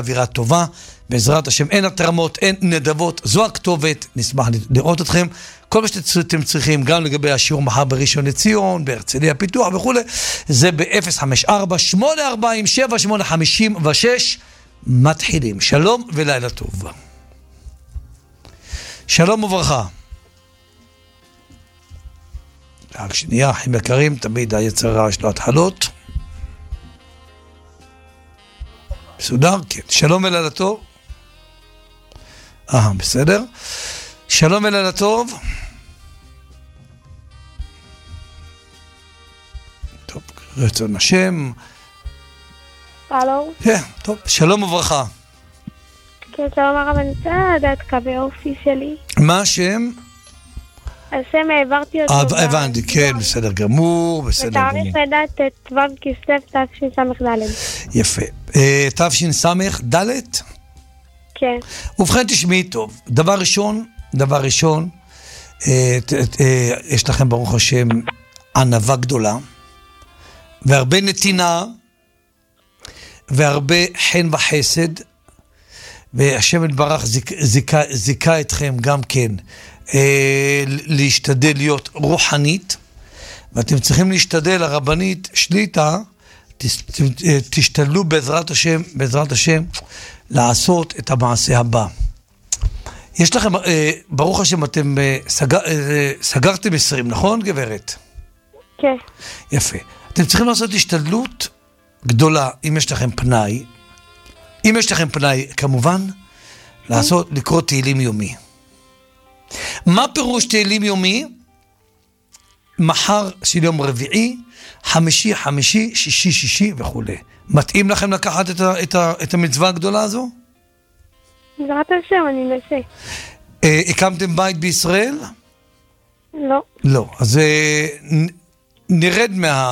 אווירה טובה, בעזרת השם, אין התרמות, אין נדבות, זו הכתובת, נשמח לראות אתכם. כל מה שאתם צריכים, גם לגבי השיעור מחר בראשון לציון, בהרצליה פיתוח וכו', זה ב-054-840-7856, מתחילים. שלום ולילה טוב. שלום וברכה. רק שנייה, אחים יקרים, תמיד היצר רע יש לו התחלות. מסודר? כן. שלום ולילה טוב. בסדר. שלום ולילה טוב. טוב, רצון השם. הלו. כן, טוב. שלום וברכה. כן, שלום הרב, אני רוצה לדעת קווי אופי שלי. מה השם? השם העברתי אותו. הבנתי, כן, בסדר גמור, בסדר גמור. ותאריך לדעת את ו' כסלו תשס"ד. יפה. תשס"ד? כן. ובכן תשמעי טוב. דבר ראשון, יש לכם ברוך השם ענווה גדולה, והרבה נתינה, והרבה חן וחסד, והשם יתברך זיכה אתכם גם כן להשתדל להיות רוחנית, ואתם צריכים להשתדל, הרבנית שליטה, תשתדלו בעזרת השם לעשות את המעשה הבא. יש לכם, ברוך השם, אתם סגרתם 20, נכון גברת? כן. יפה. אתם צריכים לעשות השתדלות גדולה, אם יש לכם פנאי, כמובן, לקרוא תהילים יומי. מה פירוש תהילים יומי? מחר של יום רביעי, חמישי, שישי וכו'. מתאים לכם לקחת את המצווה הגדולה הזו? בעזרת השם, אני אנסה. הקמתם בית בישראל? לא. לא. אז נרד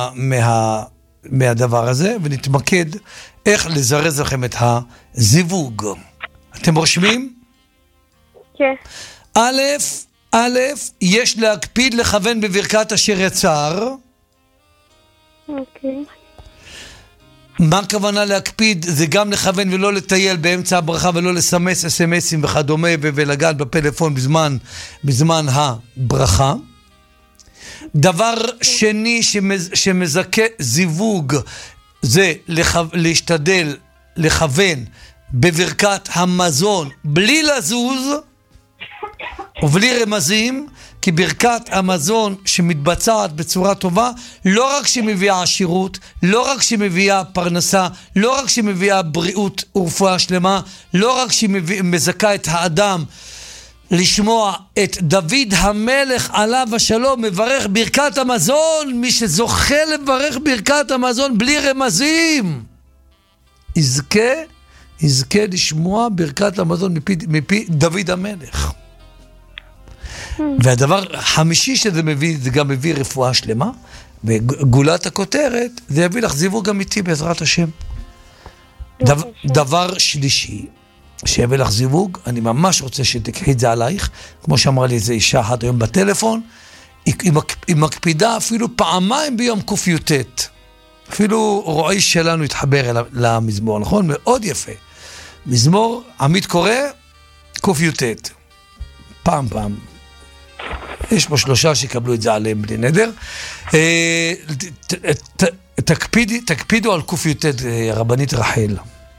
מהדבר הזה ונתמקד איך לזרז לכם את הזיווג. אתם רושמים? כן. א', יש להקפיד לכוון בברכת אשר יצר. אוקיי. מה הכוונה להקפיד? זה גם לכוון ולא לטייל באמצע הברכה ולא לסמס אס-אמסים וכדומה ולגעת בפלאפון בזמן הברכה. דבר שני שמזכה זיווג זה להשתדל לכוון בברכת המזון בלי לזוז ובלי רמזים, כי ברכת המזון שמתבצעת בצורה טובה, לא רק שמביאה עשירות, לא רק שמביאה פרנסה, לא רק שמביאה בריאות ורפואה שלמה, לא רק שמזכה את האדם לשמוע את דוד המלך עליו השלום מברך ברכת המזון, מי שזוכה לברך ברכת המזון בלי רמזים, יזכה לשמוע ברכת המזון מפי דוד המלך. והדבר החמישי שזה מביא, זה גם מביא רפואה שלמה, וגולת הכותרת, זה יביא לך זיווג אמיתי בעזרת השם. דבר שלישי, שיביא לך זיווג, אני ממש רוצה שתקחי את זה עלייך, כמו שאמרה לי איזו אישה אחת היום בטלפון, היא מקפידה אפילו פעמיים ביום ק"ט. אפילו רועי שלנו התחבר למזמור, נכון? מאוד יפה. מזמור, עמית קורא, ק"ט. פעם. יש פה 3 שיקבלו את זה עליהם בלי נדר. תקפידו על ק"ט, רבנית רחל.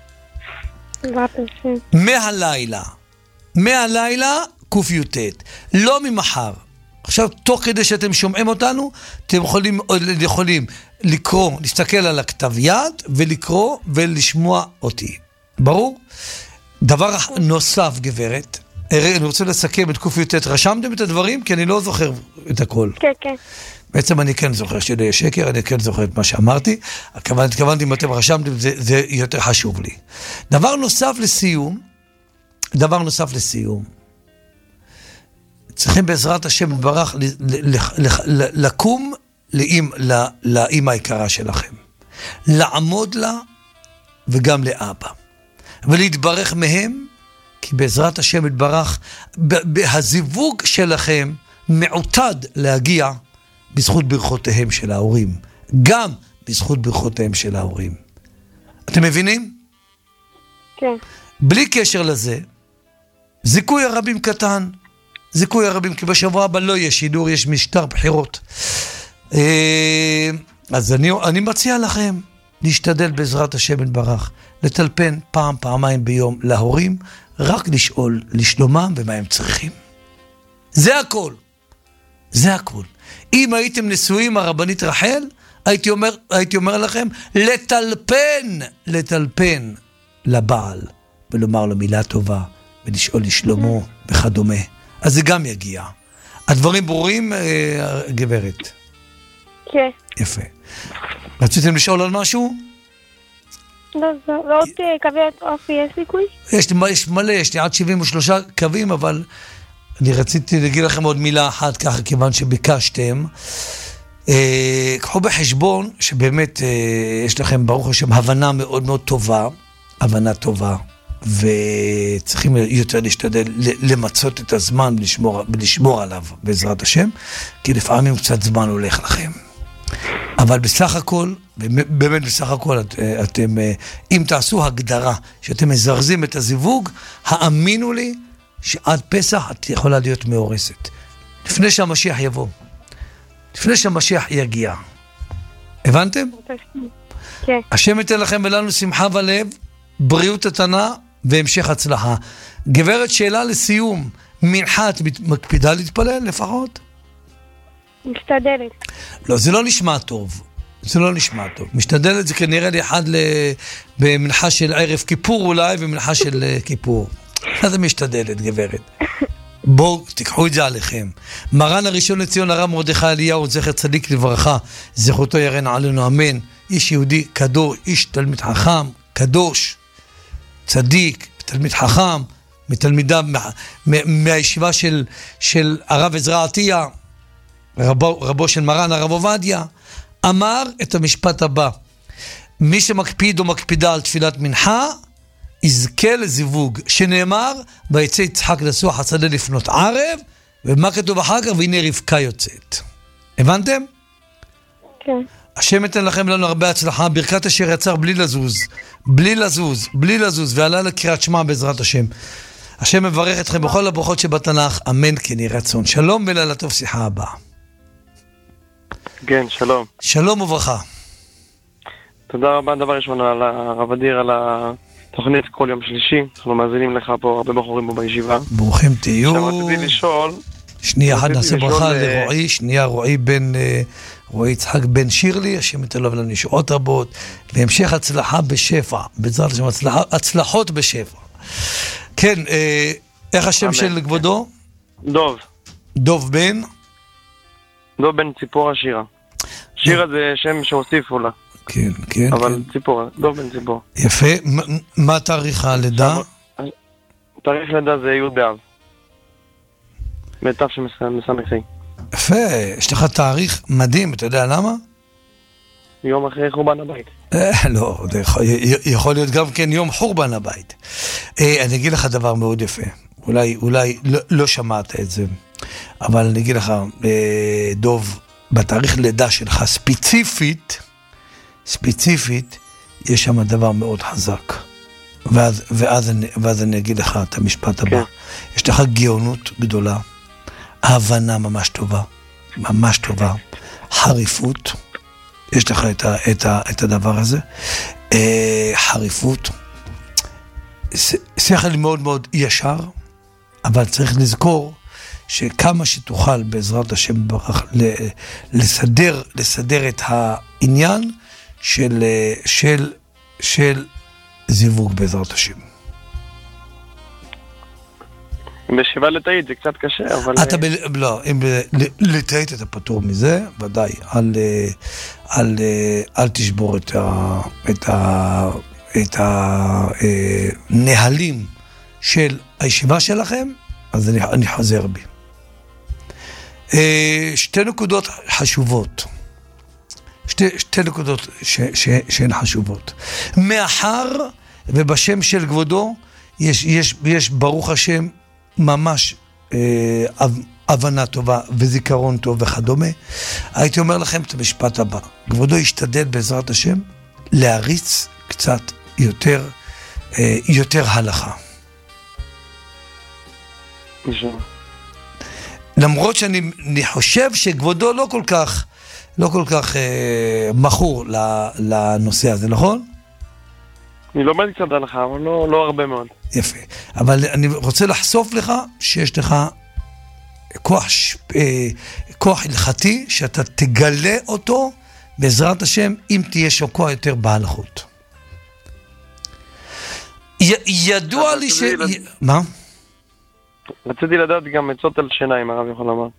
מהלילה ק"ט, לא ממחר. עכשיו, תוך כדי שאתם שומעים אותנו, אתם יכולים לקרוא, להסתכל על הכתב יד, ולקרוא ולשמוע אותי. ברור? דבר נוסף, גברת, אני רוצה לסכם את ק"ט. רשמתם את הדברים? כי אני לא זוכר את הכל. כן. בעצם אני כן זוכר שזה שקר, אני כן זוכר את מה שאמרתי. התכוונתי אם אתם רשמתם, זה יותר חשוב לי. דבר נוסף לסיום. צריכים בעזרת השם יתברך לקום לאמא היקרה שלכם. לעמוד לה וגם לאבא. ולהתברך מהם, כי בעזרת השם יתברך, הזיווג שלכם מעוטד להגיע בזכות ברכותיהם של ההורים. גם בזכות ברכותיהם של ההורים. אתם מבינים? כן. בלי קשר לזה, זיכוי הרבים קטן. זיכוי הרבים, כי בשבוע הבא לא יש שידור, יש משטר בחירות. אז אני מציע לכם להשתדל בעזרת השם יתברך, לטלפן פעם, פעמיים ביום להורים, רק לשאול לשלומם ומה הם צריכים. זה הכל. זה הכל. אם הייתם נשואים הרבנית רחל, הייתי אומר לכם, לטלפן לבעל, ולומר לו מילה טובה, ולשאול לשלומו וכדומה. אז זה גם יגיע. הדברים ברורים, גברת? כן. יפה. רציתם לשאול על משהו? לא, ועוד קוויות אופי יש סיכוי? יש מלא, יש לי עד 73 קווים, אבל אני רציתי להגיד לכם עוד מילה אחת ככה, כיוון שביקשתם. קחו בחשבון שבאמת יש לכם ברוך השם הבנה מאוד מאוד טובה, הבנה טובה, וצריכים יותר להשתדל למצות את הזמן ולשמור עליו בעזרת השם, כי לפעמים קצת זמן הולך לכם. אבל בסך הכל, באמת בסך הכל, אתם, אם תעשו הגדרה שאתם מזרזים את הזיווג, האמינו לי שעד פסח את יכולה להיות מאורסת. לפני שהמשיח יבוא. לפני שהמשיח יגיע. הבנתם? כן. השם ייתן לכם ולנו שמחה ולב, בריאות התנה והמשך הצלחה. גברת, שאלה לסיום. מנחה את מקפידה להתפלל לפחות? משתדלת. לא, זה לא נשמע טוב. זה לא נשמע טוב. משתדלת זה כנראה לי אחד במנחה של ערב כיפור אולי, ומנחה של כיפור. מה זה משתדלת, גברת? בואו, תיקחו את זה עליכם. מרן הראשון לציון הרב מרדכי אליהו, זכר צדיק לברכה, זכותו ירן עלינו, אמן. איש יהודי קדוש, איש תלמיד חכם, קדוש, צדיק, תלמיד חכם, מתלמידיו, מהישיבה של הרב עזרא עטיה, רבו של מרן הרב עובדיה, אמר את המשפט הבא: מי שמקפיד או מקפידה על תפילת מנחה, יזכה לזיווג, שנאמר, ויצא יצחק לסוח השדה לפנות ערב, ומה כתוב אחר כך? והנה רבקה יוצאת. הבנתם? כן. השם ייתן לכם לנו הרבה הצלחה, ברכת אשר יצר בלי לזוז, בלי לזוז, בלי לזוז, ועלה לקריאת שמע בעזרת השם. השם מברך אתכם בכל הברכות שבתנ"ך, אמן כן יהי רצון. שלום ולילה טוב, שיחה הבאה. כן, שלום. שלום וברכה. תודה רבה, דבר ראשון על הרב אדיר, על התוכנית כל יום שלישי. אנחנו מאזינים לך פה, הרבה בחורים פה בישיבה. ברוכים תהיו. רציתי לשאול... שנייה אחת נעשה ברכה לרועי, שנייה רועי יצחק בן שירלי, השם ייתן לו ולנו ישועות רבות, והמשך הצלחה בשפע, בעזרת השם הצלחות בשפע. כן, איך השם של כבודו? דוב. דוב בן? דוב בן ציפורה שירה. שירה זה שם שהוסיפו לה. כן, כן. אבל ציפורה, דוב בן ציפור. יפה, מה תאריך הלידה? תאריך לידה זה י' באב. מיטב שמסמכי. יפה, יש לך תאריך מדהים, אתה יודע למה? יום אחרי חורבן הבית. לא, יכול להיות גם כן יום חורבן הבית. אני אגיד לך דבר מאוד יפה, אולי לא שמעת את זה, אבל אני אגיד לך, דוב, בתאריך לידה שלך ספציפית, יש שם דבר מאוד חזק. ואז אני אגיד לך את המשפט הבא. יש לך גאונות גדולה, הבנה ממש טובה, חריפות, יש לך את הדבר הזה, חריפות, שכל מאוד מאוד ישר, אבל צריך לזכור שכמה שתוכל בעזרת השם לסדר את העניין של זיווג בעזרת השם. בשבעה לתאית זה קצת קשה, אבל... לא, אם לתאית אתה פטור מזה, ודאי, אל תשבור את הנהלים של הישיבה שלכם, אז אני חוזר בי. שתי נקודות חשובות. שתי נקודות שהן חשובות. מאחר ובשם של כבודו יש ברוך השם ממש הבנה טובה וזיכרון טוב וכדומה, הייתי אומר לכם את המשפט הבא: כבודו ישתדל בעזרת השם להריץ קצת יותר יותר הלכה. נשמע. למרות שאני חושב שכבודו לא כל כך מכור לנושא הזה, נכון? אני לומד קצת הלכה, אבל לא הרבה מאוד. יפה. אבל אני רוצה לחשוף לך שיש לך כוח הלכתי, שאתה תגלה אותו בעזרת השם, אם תהיה שוקע יותר בהלכות. ידוע לי מה? רציתי לדעת גם עצות על שינה, אם הרב יכול לומר.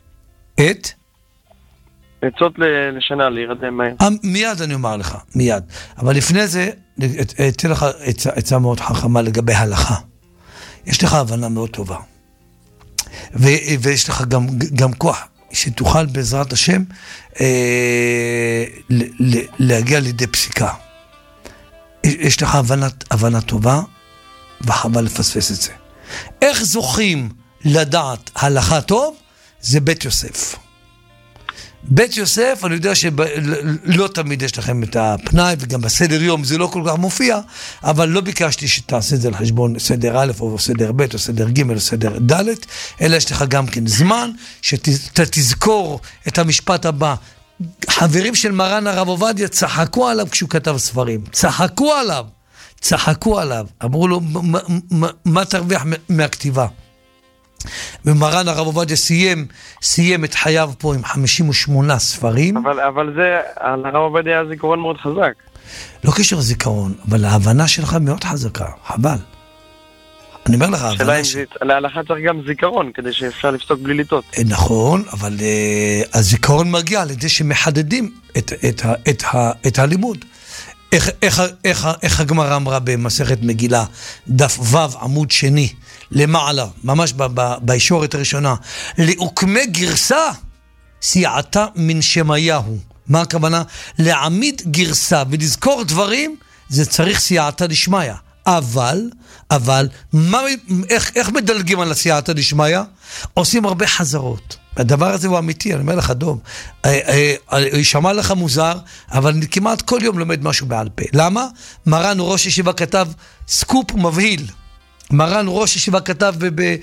עצות לשינה, להירדם מהר. מיד אני אומר לך, מיד. אבל לפני זה, אתן לך עצה מאוד חכמה לגבי הלכה. יש לך הבנה מאוד טובה. ויש לך גם כוח שתוכל בעזרת השם להגיע לידי פסיקה. יש לך הבנה טובה, וחבל לפספס את זה. איך זוכים לדעת הלכה טוב? זה בית יוסף. בית יוסף, אני יודע שלא תמיד יש לכם את הפנאי, וגם בסדר יום זה לא כל כך מופיע, אבל לא ביקשתי שתעשה את זה לחשבון סדר א' או סדר ב' או סדר ג' או סדר ד', אלא יש לך גם כן זמן שאתה תזכור את המשפט הבא. חברים של מרן הרב עובדיה צחקו עליו כשהוא כתב ספרים, צחקו עליו, אמרו לו מה תרוויח מהכתיבה. ומרן הרב עובדיה סיים את חייו פה עם 58 ספרים. אבל זה, על הרב עובדיה היה זיכרון מאוד חזק. לא קשר זיכרון, אבל ההבנה שלך מאוד חזקה, חבל. אני אומר לך, ההבנה להלכה צריך גם זיכרון, כדי שאפשר לפסוק בלי לטעות. נכון, אבל הזיכרון מגיע על ידי שמחדדים את הלימוד. איך הגמרא אמרה במסכת מגילה, דף ו' עמוד שני, למעלה, ממש בישורת הראשונה, לעוקמי גרסה סייעתה מן שמעיהו. מה הכוונה? להעמיד גרסה ולזכור דברים, זה צריך סייעתה דשמיא. אבל איך מדלגים על הסייעתה דשמיא? עושים הרבה חזרות. הדבר הזה הוא אמיתי, אני אומר לך דוב, ישמע לך מוזר, אבל אני כמעט כל יום לומד משהו בעל פה. למה? מרן ראש ישיבה כתב סקופ מבהיל. מרן ראש ישיבה כתב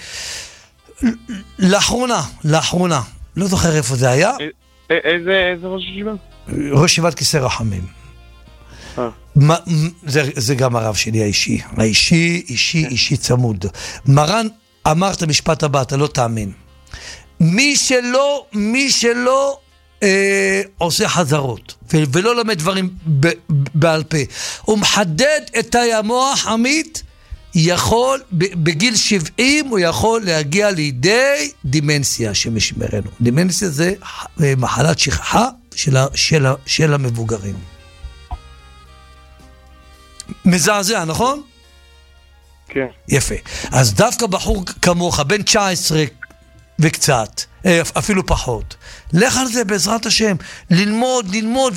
לאחרונה, לא זוכר איפה זה היה. איזה ראש ישיבה? ראש ישיבת כיסא רחמים. זה גם הרב שלי אישי צמוד. מרן אמר את המשפט הבא, אתה לא תאמין. מי שלא עושה חזרות ולא לומד דברים בעל פה, הוא מחדד את תאי המוח עמית, יכול בגיל 70 הוא יכול להגיע לידי דימנציה שמשמרנו. דימנציה זה מחלת שכחה של המבוגרים. מזעזע, נכון? כן. יפה. אז דווקא בחור כמוך, בן 19 וקצת, אפילו פחות, לך על זה בעזרת השם, ללמוד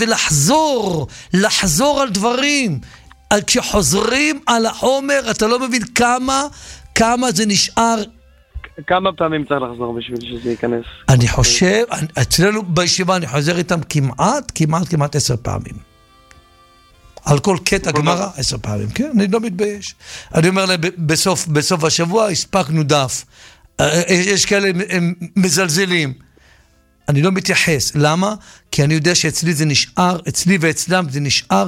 ולחזור על דברים. כשחוזרים על החומר, אתה לא מבין כמה זה נשאר. כמה פעמים צריך לחזור בשביל שזה ייכנס? אני חושב, אצלנו בישיבה אני חוזר איתם כמעט 10 פעמים. על כל קטע גמרא 10 פעמים, כן? אני לא מתבייש. אני אומר להם, בסוף השבוע הספקנו דף. יש כאלה, הם מזלזלים. אני לא מתייחס. למה? כי אני יודע שאצלי זה נשאר, אצלי ואצלם זה נשאר,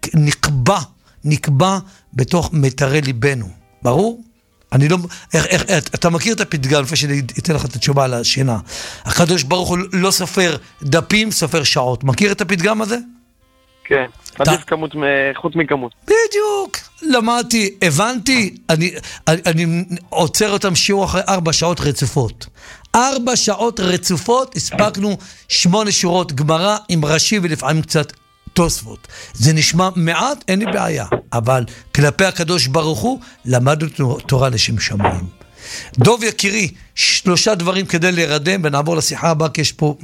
נקבע בתוך מיתרי ליבנו. ברור? אני לא, אתה מכיר את הפתגם, לפני שאני אתן לך את התשובה על השינה. הקדוש ברוך הוא לא סופר דפים, סופר שעות. מכיר את הפתגם הזה? כן, עדיף כמות חוץ מכמות. בדיוק, למדתי, הבנתי, אני עוצר אותם שיעור אחרי 4 שעות רצופות. 4 שעות רצופות, הספקנו 8 שורות גמרא עם רש"י ולפעמים קצת תוספות. זה נשמע מעט, אין לי בעיה, אבל כלפי הקדוש ברוך הוא, למדנו תורה לשם שמיים. דוב יקירי, 3 דברים כדי להירדם, ונעבור לשיחה הבאה, כי יש פה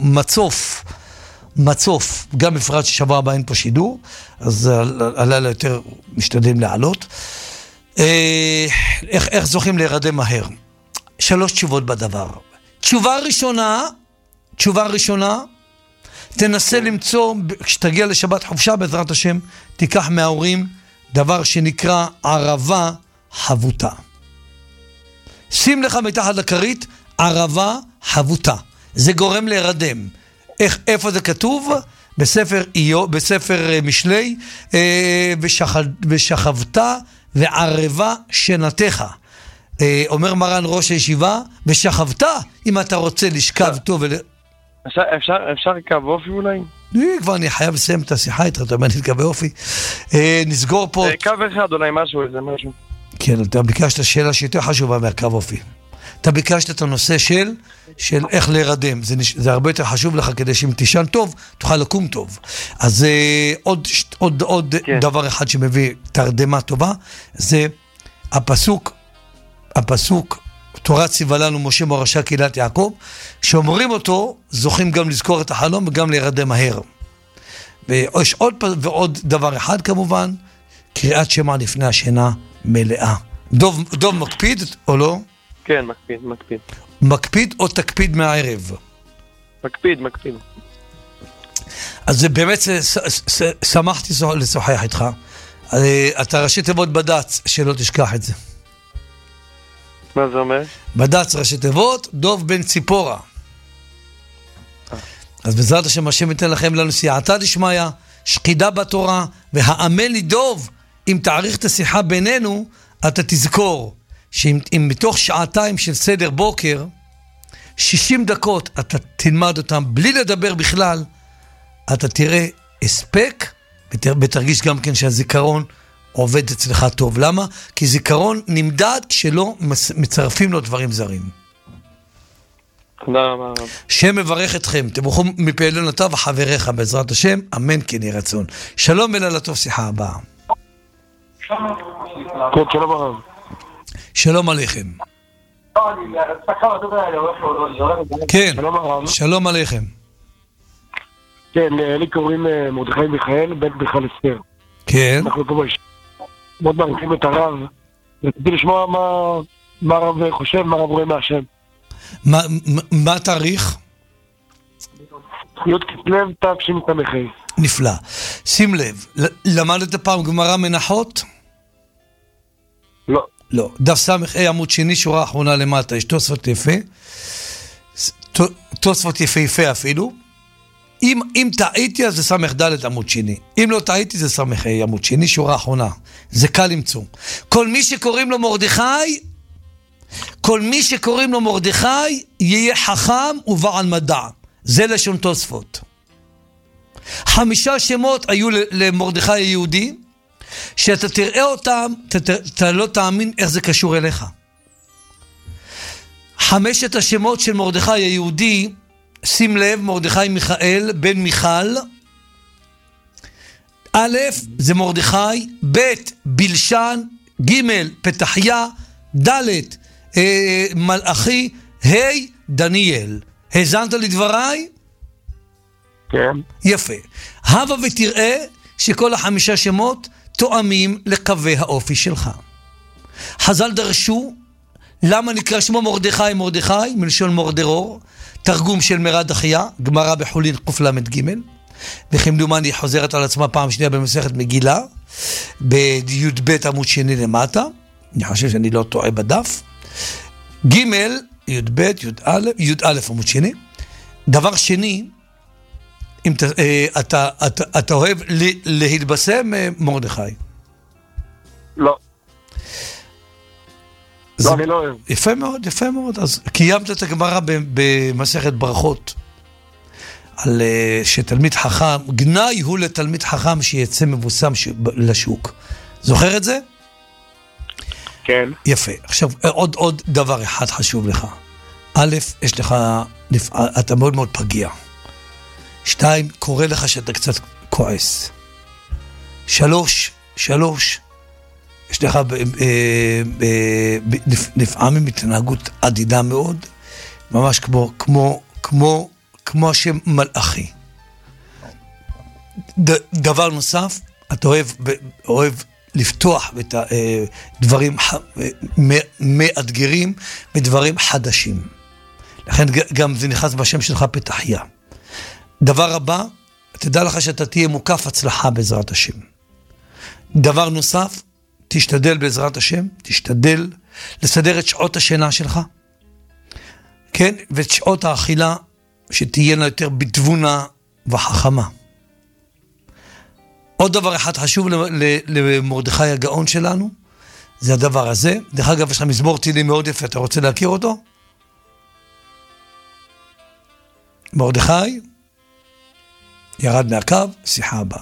מצוף, גם בפרט ששבוע הבא אין פה שידור, אז הלילה יותר משתדלים לעלות. איך זוכים להירדם מהר? 3 תשובות בדבר. תשובה ראשונה, תנסה למצוא, כשתגיע לשבת חופשה בעזרת השם, תיקח מההורים דבר שנקרא ערבה חבותה. שים לך מתחת לכרית ערבה חבותה. זה גורם להירדם. איפה זה כתוב? בספר משלי, ושכבת וערבה שנתך. אומר מרן ראש הישיבה, ושכבת, אם אתה רוצה לשכב טוב. אפשר קו אופי אולי? כבר אני חייב לסיים את השיחה איתך, אתה אומר לי קו אופי. נסגור פה. קו אחד אולי משהו, איזה משהו. כן, אתה ביקשת שאלה שיותר חשובה מהקו אופי. אתה ביקשת את הנושא של איך להירדם. זה הרבה יותר חשוב לך כדי שאם תישן טוב, תוכל לקום טוב. אז עוד דבר אחד שמביא תרדמה טובה, זה הפסוק, תורה ציווה לנו משה מורשה קהילת יעקב, שאומרים אותו, זוכים גם לזכור את החלום וגם להירדם מהר. ויש עוד דבר אחד כמובן, קריאת שמע לפני השינה מלאה. דוב מקפיד או לא? כן, מקפיד. מקפיד או תקפיד מהערב? מקפיד. אז זה באמת שמחתי לשוחח איתך. אתה ראשי תיבות בד"ץ, שלא תשכח את זה. מה זה אומר? בד"ץ ראשי תיבות, דוב בן ציפורה. אז בעזרת השם, השם ייתן לכם לנו סייעתא דשמיא, שקידה בתורה, והאמן לי דוב, אם תאריך את השיחה בינינו, אתה תזכור שאם מתוך שעתיים של סדר בוקר, 60 דקות אתה תלמד אותם בלי לדבר בכלל, אתה תראה הספק, ותרגיש גם כן שהזיכרון עובד אצלך טוב. למה? כי זיכרון נמדד כשלא מצרפים לו דברים זרים. תודה רבה. שם מברך אתכם, תבורכו מפעילון אתה וחבריך בעזרת השם, אמן כן יהי רצון. שלום ולילה טוב, שיחה הבאה. כן, שלום הרב. שלום עליכם. כן, שלום עליכם. כן, לי קוראים מרדכי מיכאל, בן מיכל אסתר. כן. אנחנו פה מאוד מעריכים את הרב. רציתי לשמוע מה הרב חושב, מה הרב רואה מהשם. מה התאריך? י' כסלו תשס"ה. נפלא. שים לב, למדת פעם גמרא מנחות? לא. לא. דף ס"ה עמוד שני, שורה האחרונה למטה, יש תוספות יפה. תוספות יפה אפילו. אם טעיתי אז זה ס"ד עמוד שני. אם לא טעיתי זה ס"ה עמוד שני, שורה האחרונה. זה קל למצוא. כל מי שקוראים לו מרדכי יהיה חכם ובעל מדע. זה לשון תוספות. 5 שמות היו למרדכי היהודי, שאתה תראה אותם, אתה לא תאמין איך זה קשור אליך. 5 השמות של מרדכי היהודי, שים לב, מרדכי מיכאל, בן מיכל, א' זה מרדכי, ב' בלשן, ג' פתחיה, ד' מלאכי, ה' דניאל. האזנת לדבריי? כן. יפה. הבה ותראה שכל 5 שמות תואמים לקווי האופי שלך. חז"ל דרשו, למה נקרא שמו מרדכי? מלשון מורדרור, תרגום של מרד אחיה, גמרא בחולין קל"ג, וכמדומני חוזרת על עצמה פעם שנייה במסכת מגילה, בי"ב עמוד שני למטה, אני חושב שאני לא טועה בדף, ג' י"ב, י"א עמוד שני. דבר שני, אם אתה אוהב להתבשם מרדכי? לא. לא, אני לא אוהב. יפה מאוד. אז קיימת את הגמרא במסכת ברכות, על שתלמיד חכם, גנאי הוא לתלמיד חכם שיצא מבוסם לשוק. זוכר את זה? כן. יפה. עכשיו, עוד דבר אחד חשוב לך. א', יש לך, אתה מאוד מאוד פגיע. 2, קורא לך שאתה קצת כועס. 3, יש לך לפעמים התנהגות עדידה מאוד, ממש כמו השם מלאכי. דבר נוסף, אתה אוהב לפתוח את דברים מאתגרים ודברים חדשים. לכן גם זה נכנס בשם שלך פתחיה. דבר הבא, תדע לך שאתה תהיה מוקף הצלחה בעזרת השם. דבר נוסף, תשתדל בעזרת השם, תשתדל לסדר את שעות השינה שלך, כן? ואת שעות האכילה שתהיינה יותר בתבונה וחכמה. עוד דבר אחד חשוב למרדכי הגאון שלנו, זה הדבר הזה. דרך אגב, יש לך מזמור תהילים מאוד יפה, אתה רוצה להכיר אותו? מרדכי ירד מהקו, שיחה הבאה.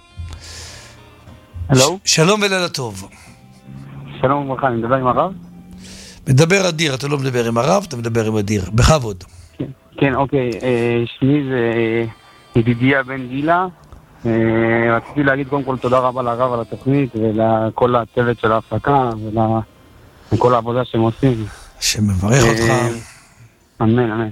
הלו? שלום ולילה טוב. שלום וברכה, אני מדבר עם הרב? מדבר אדיר, אתה לא מדבר עם הרב, אתה מדבר עם אדיר. בכבוד. כן, אוקיי. שמי זה ידידיה בן גילה. רציתי להגיד קודם כל תודה רבה לרב על התוכנית ולכל הצוות של ההפקה ולכל העבודה שהם עושים. שמברך אותך. אמן, אמן.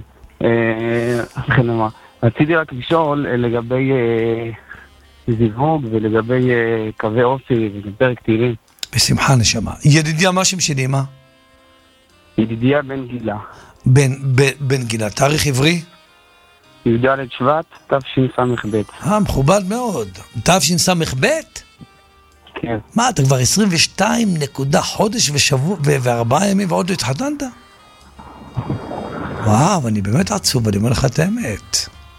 רציתי רק לשאול לגבי זיווג ולגבי קווי אופי ופרק תהילים. בשמחה נשמה. ידידיה, מה שם שלי, מה? ידידיה בן גילה. בן גילה. תאריך עברי? י"ד שבט, תשס"ב. מכובד מאוד. תשס"ב? כן. מה, אתה כבר 22 נקודה חודש ושבוע ו4 ימים ועוד לא התחתנת? וואו, אני באמת עצוב, אני אומר לך את האמת.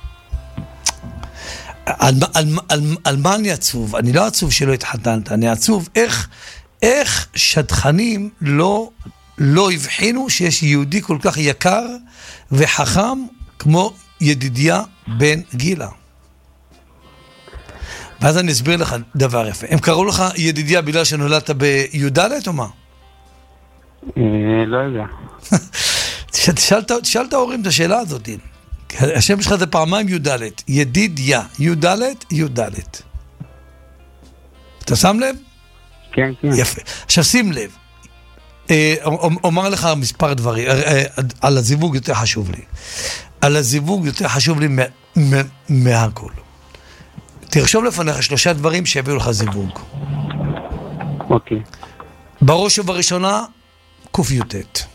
על מה אני עצוב? אני לא עצוב שלא התחתנת, אני עצוב איך שדכנים לא הבחינו שיש יהודי כל כך יקר וחכם כמו ידידיה בן גילה. ואז אני אסביר לך דבר יפה. הם קראו לך ידידיה בגלל שנולדת בי"ד או מה? לא יודע. תשאל את ההורים את השאלה הזאת. השם שלך זה פעמיים י"ד. ידידיה. י"ד. אתה שם לב? כן, כן. יפה. עכשיו שים לב. אומר לך מספר דברים. על הזיווג יותר חשוב לי. על הזיווג יותר חשוב לי מהכל. תרשום לפניך 3 דברים שיביאו לך זיווג. אוקיי. בראש ובראשונה, ק"י"ט.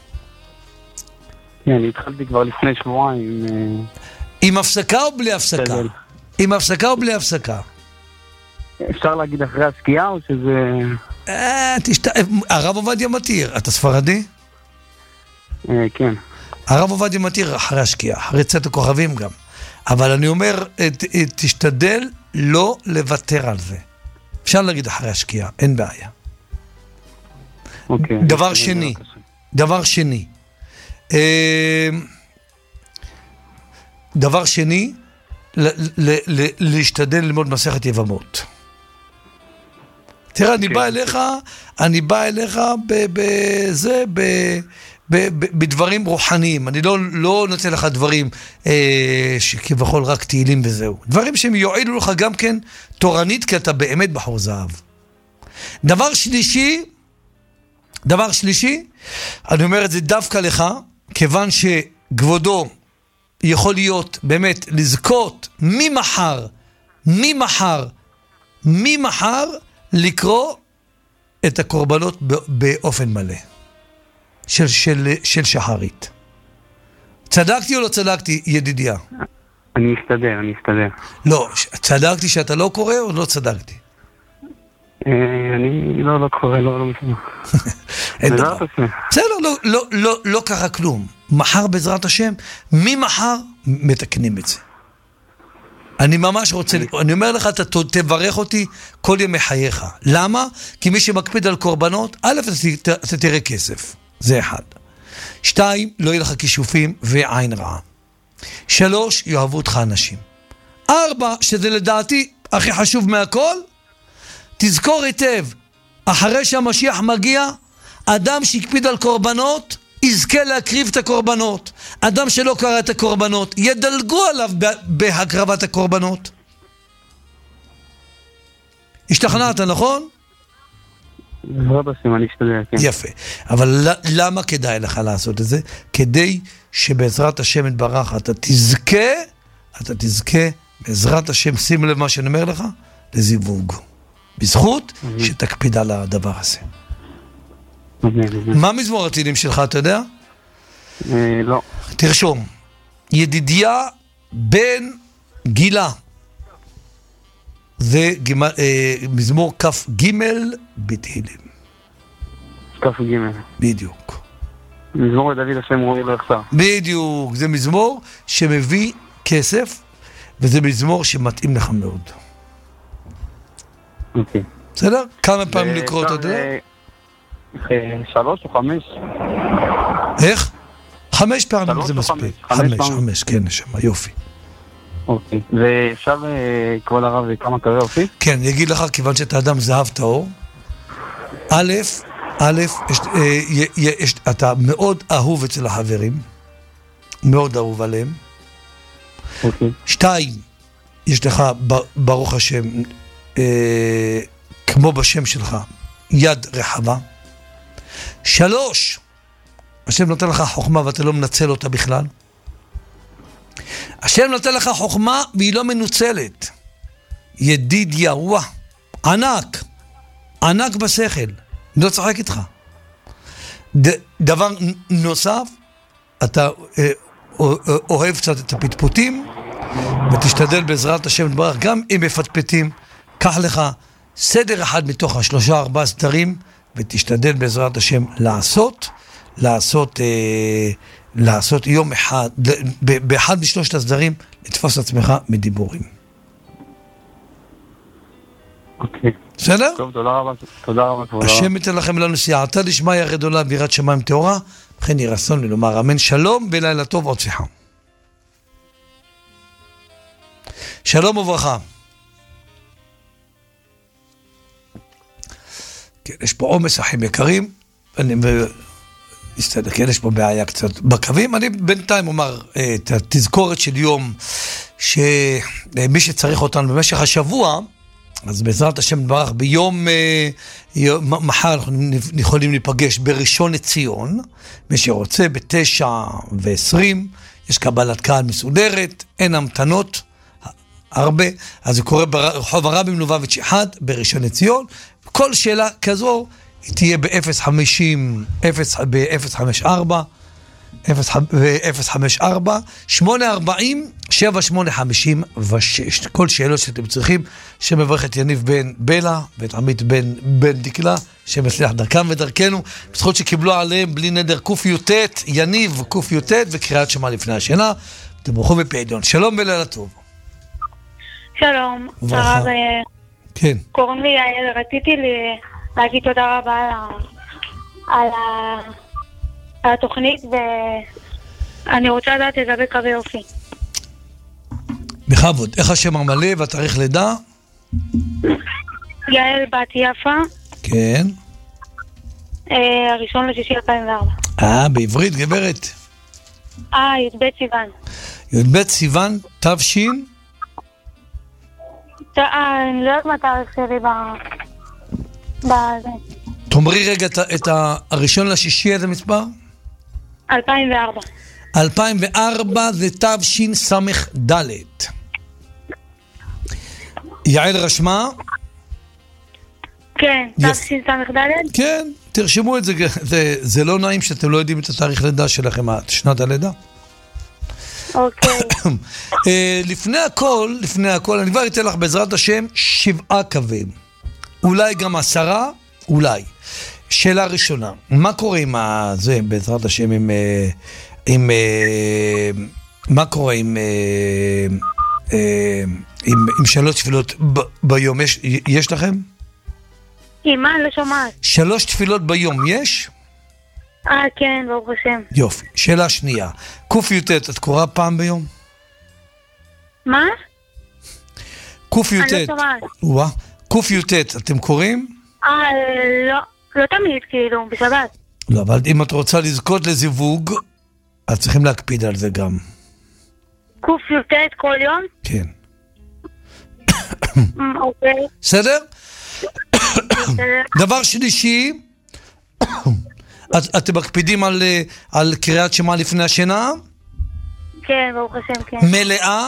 כן, אני התחלתי כבר לפני שבועיים. עם הפסקה או בלי הפסקה? עם הפסקה או בלי הפסקה? אפשר להגיד אחרי השקיעה או שזה... הרב עובדיה מתיר. אתה ספרדי? כן. הרב עובדיה מתיר אחרי השקיעה, אחרי צאת הכוכבים גם. אבל אני אומר, תשתדל לא לוותר על זה. אפשר להגיד אחרי השקיעה, אין בעיה. אוקיי. דבר שני, להשתדל ללמוד מסכת יבמות. תראה, אני בא אליך בדברים רוחניים. אני לא נותן לך דברים שכבכל רק תהילים וזהו. דברים שהם יועילו לך גם כן תורנית, כי אתה באמת בחור זהב. דבר שלישי, אני אומר את זה דווקא לך, כיוון שכבודו יכול להיות באמת לזכות ממחר לקרוא את הקורבנות באופן מלא של שחרית. צדקתי או לא צדקתי, ידידיה? אני אשתדל. לא, צדקתי שאתה לא קורא או לא צדקתי? אני לא קורא, לא מסוים. אין דבר. בסדר, לא קרה כלום. מחר בעזרת השם, ממחר מתקנים את זה. אני ממש רוצה, אני אומר לך, אתה תברך אותי כל ימי חייך. למה? כי מי שמקפיד על קורבנות, א', אתה תראה כסף. זה 1. 2, לא יהיה לך כישופים ועין רעה. 3, יאהבו אותך אנשים. 4, שזה לדעתי הכי חשוב מהכל, תזכור היטב, אחרי שהמשיח מגיע, אדם שיקפיד על קורבנות, יזכה להקריב את הקורבנות. אדם שלא קרא את הקורבנות, ידלגו עליו בהקרבת הקורבנות. השתכנעת, נכון? בעזרת השם, אני אשתדל, כן. יפה. אבל למה כדאי לך לעשות את זה? כדי שבעזרת השם יתברך אתה תזכה בעזרת השם, שים לב מה שאני אומר לך, לזיווג. בזכות שתקפיד על הדבר הזה. מה מזמור התהילים שלך, אתה יודע? לא. תרשום. ידידיה בן גילה. זה מזמור כ"ג בתהילים. כף ג'. בדיוק. מזמור לדוד השם רואי לא יחסר. בדיוק, זה מזמור שמביא כסף, וזה מזמור שמתאים לך מאוד. אוקיי. בסדר? כמה פעמים לקרוא אותו? 3 או 5? איך? 5 פעמים זה מספיק. 5, כן, נשמה, יופי. אוקיי. ואפשר, כבוד הרב, כמה קרי אופי? כן, אני אגיד לך, כיוון שאתה אדם זהב טהור, אתה מאוד אהוב אצל החברים, מאוד אהוב עליהם. אוקיי. 2, יש לך, ברוך השם, כמו בשם שלך, יד רחבה. 3, השם נותן לך חוכמה ואתה לא מנצל אותה בכלל. השם נותן לך חוכמה והיא לא מנוצלת. ידידיה, וואה, ענק בשכל, לא צוחק איתך. דבר נוסף, אתה אוהב קצת את הפטפוטים, ותשתדל בעזרת השם לדברך, גם אם מפטפטים, קח לך סדר אחד מתוך 3-4 סדרים, ותשתדל בעזרת השם לעשות יום אחד, באחד משלושת הסדרים, לתפוס עצמך מדיבורים. אוקיי. בסדר? טוב, תודה רבה. השם ייתן לכם לנו סייעתא דשמיא גדולה ביראת שמיים טהורה, וכן יהי רצון לי לומר אמן. שלום ולילה טוב, עוד שיחה. שלום וברכה. כן, יש פה עומס אחים יקרים, כן, יש פה בעיה קצת בקווים. אני בינתיים אומר את התזכורת של יום, שמי שצריך אותנו במשך השבוע, אז בעזרת השם ברך, ביום מחר אנחנו יכולים להיפגש בראשון לציון, מי שרוצה, 9:20, יש קבלת קהל מסודרת, אין המתנות הרבה, אז זה קורה ברחוב הרבי מלובביץ' 1 בראשון לציון. כל שאלה כזו תהיה ב-054 840-7856. כל שאלות שאתם צריכים, שמברך את יניב בן בלה ואת עמית בן דקלה, שמצליח דרכם ודרכנו, בזכות שקיבלו עליהם בלי נדר ק"י"ט, יניב ק"י"ט וקריאת שמע לפני השינה. תברכו בפעידון. שלום ולילה טוב. שלום, וברכה. כן. קוראים לי יעל, רציתי להגיד תודה רבה על התוכנית, ואני רוצה לדעת לגבי קווי אופי. בכבוד. איך השם המלא והתאריך לידה? יעל בת יפה. כן. 1/6/2004. בעברית גברת. י"ב סיוון. י"ב סיוון, תש"ין. אני לא יודעת מה התאריך שלי בזה. תאמרי רגע את הראשון לשישי, איזה מספר? 2004. 2004 זה תשס"ד. יעל רשמה? כן, תשס"ד? כן, תרשמו את זה. זה לא נעים שאתם לא יודעים את התאריך לידה שלכם, שנת הלידה. אוקיי. לפני הכל, אני כבר אתן לך בעזרת השם 7 קווים. אולי גם 10, אולי. שאלה ראשונה, מה קורה עם זה, בעזרת השם, מה קורה עם 3 תפילות ביום? יש לכם? עם מה? לא שומעת. 3 תפילות ביום יש? כן, ברוך השם. יופי. שאלה שנייה, ק"י"ט, את קוראה פעם ביום? מה? ק"י"ט. אני לא שומעת. ק"י"ט, אתם קוראים? לא תמיד, כאילו, בשבת. לא, אבל אם את רוצה לזכות לזיווג, אז צריכים להקפיד על זה גם. ק"י"ט כל יום? כן. אוקיי. בסדר? דבר שלישי, אתם מקפידים על קריאת שמע לפני השינה? כן, ברוך השם, כן. מלאה?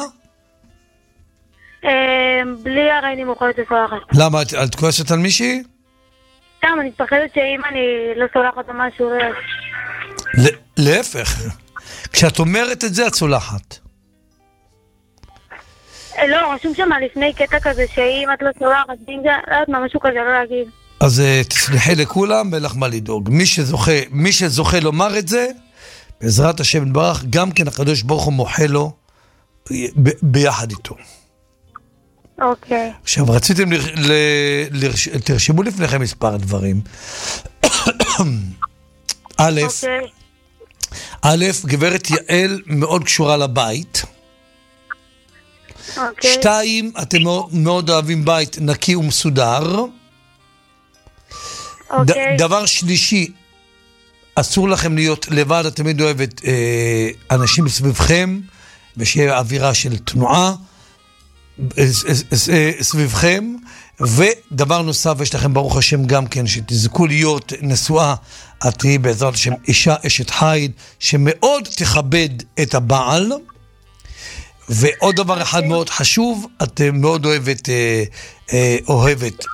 בלי הרי אני מוכרת לסולחת. למה? את כועסת על מישהי? סתם, אני מפחדת שאם אני לא סולחת או משהו, להפך. כשאת אומרת את זה, את סולחת. לא, רשום שם לפני קטע כזה שאם את לא סולחת, אם זה, לא יודעת מה, משהו כזה, לא להגיד. אז תסלחי לכולם ולך מה לדאוג. מי שזוכה לומר את זה, בעזרת השם יתברך, גם כן הקדוש ברוך הוא מוחה לו ביחד איתו. אוקיי. עכשיו, רציתם תרשמו לפניכם מספר דברים. א', גברת יעל מאוד קשורה לבית. אוקיי. 2, אתם מאוד אוהבים בית נקי ומסודר. אוקיי. דבר שלישי, אסור לכם להיות לבד, את תמיד אוהבת אנשים סביבכם, ושיהיה אווירה של תנועה סביבכם. ודבר נוסף, יש לכם ברוך השם גם כן, שתזכו להיות נשואה, את תהיי בעזרת השם אישה אשת חיל, שמאוד תכבד את הבעל. ועוד דבר אחד מאוד חשוב, את מאוד אוהבת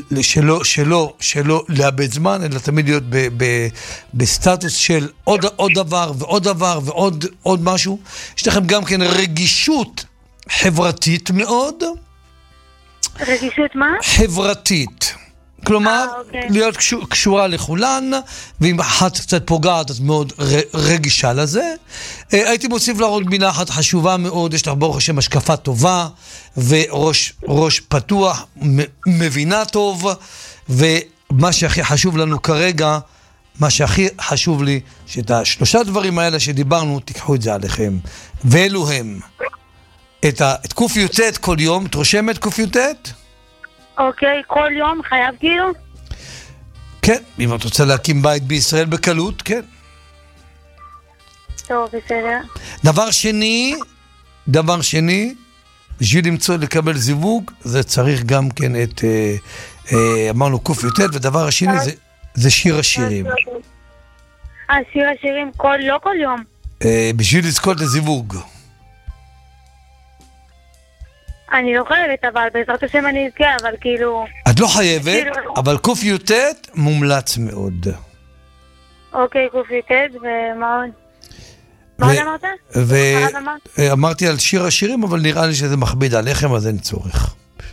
שלא לאבד זמן, אלא תמיד להיות בסטטוס של עוד דבר ועוד דבר ועוד משהו. יש לכם גם כן רגישות חברתית מאוד. רגישות מה? חברתית. כלומר, להיות קשורה לכולן, ואם אחת קצת פוגעת, את מאוד רגישה לזה. הייתי מוסיף לה עוד מילה אחת חשובה מאוד, יש לך ברוך השם השקפה טובה, וראש פתוח, מבינה טוב, ומה שהכי חשוב לנו כרגע, מה שהכי חשוב לי, שאת השלושה דברים האלה שדיברנו, תיקחו את זה עליכם. ואלו הם, את קופיוטט כל יום, את רושמת קופיוטט? אוקיי, כל יום חייב כאילו? כן, אם את רוצה להקים בית בישראל בקלות, כן. טוב, בסדר. דבר שני, בשביל לקבל זיווג, זה צריך גם כן את, אמרנו קופיוטט, ודבר השני זה שיר השירים. שיר השירים לא כל יום? בשביל לזכות לזיווג. אני לא חייבת, אבל בעזרת השם אני אזכה, אבל כאילו... את לא חייבת, אבל קופיוטט מומלץ מאוד. אוקיי, קופיוטט, ומה עוד? מה עוד אמרת? אמרתי על שיר השירים, אבל נראה לי שזה מכביד עליכם, אז אין צורך.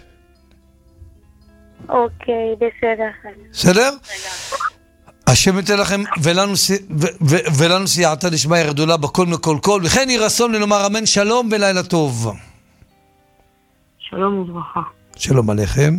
אוקיי, בסדר. בסדר? השם ייתן לכם, ולנו סייעתא דשמיא גדולה בכל מכל כל, וכן יהי רצון לנאמר אמן, שלום ולילה טוב. שלום וברכה. שלום עליכם.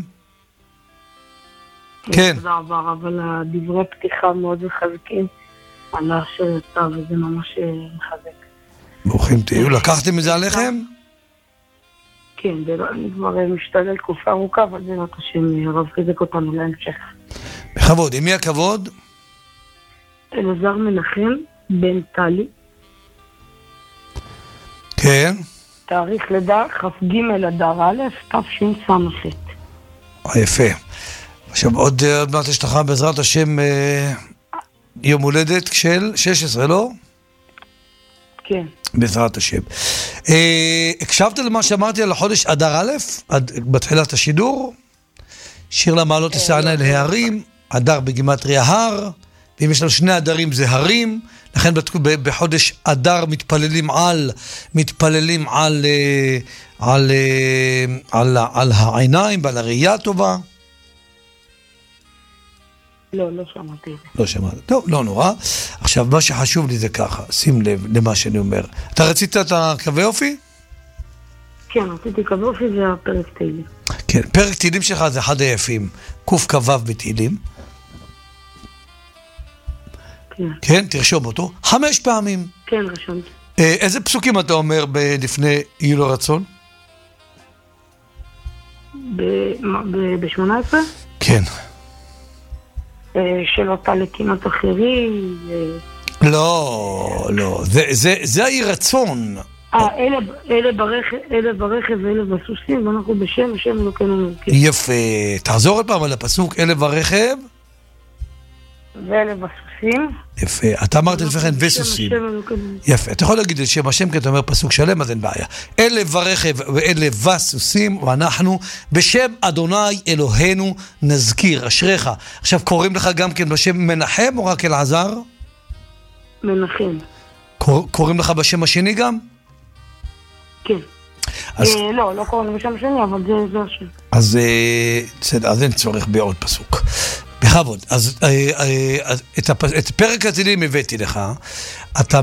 כן. תודה רבה רב על הדברי פתיחה מאוד מחזקים על השאלתה, וזה ממש מחזק. ברוכים תהיו. לקחתם את זה עליכם? כן, אני כבר משתדל תקופה ארוכה, אבל זה רק השם רב חיזק אותנו להמשך. בכבוד. עם מי הכבוד? אלעזר מנחם, בן טלי. כן. תאריך לידה כ"ג אדר א' תשס"ח. יפה. עכשיו עוד מעט יש לך בעזרת השם יום הולדת של 16, לא? כן. בעזרת השם. הקשבת למה שאמרתי על החודש אדר א', בתחילת השידור? שיר למעלות תשענה אל ההרים, אדר בגימטריה הר, ואם יש לנו שני אדרים זה הרים, לכן בחודש אדר מתפללים על העיניים ועל הראייה הטובה. לא שמעתי. לא שמעתי. טוב, לא נורא. עכשיו, מה שחשוב לי זה ככה, שים לב למה שאני אומר. אתה רצית את הקווי אופי? כן, רציתי קווי אופי, זה הפרק תהילים. כן, פרק תהילים שלך זה אחד היפים. קוף קוו בתהילים. כן, תרשום אותו 5 פעמים. כן, רשמתי. איזה פסוקים אתה אומר לפני יהי לו רצון? ב-18? כן. של אותה לקימת אחרים. לא, זה יהי רצון. אלה ברכב ואלה בסוסים, ואנחנו בשם אלוקינו. יפה, תחזור עוד פעם על הפסוק, אלה ברכב ואלה בסוסים. יפה, אתה אמרת לפני כן וסוסים. יפה, אתה יכול להגיד את שם השם כי אתה אומר פסוק שלם, אז אין בעיה. אלה ברכב ואלה בסוסים, ואנחנו בשם אדוני אלוהינו נזכיר, אשריך. עכשיו קוראים לך גם כן בשם מנחם או רק אלעזר? מנחם. קוראים לך בשם השני גם? כן. לא קוראים בשם השני, אבל זה השם. אז אין צורך בעוד פסוק. בכבוד. אז את פרק התהילים הבאתי לך. אתה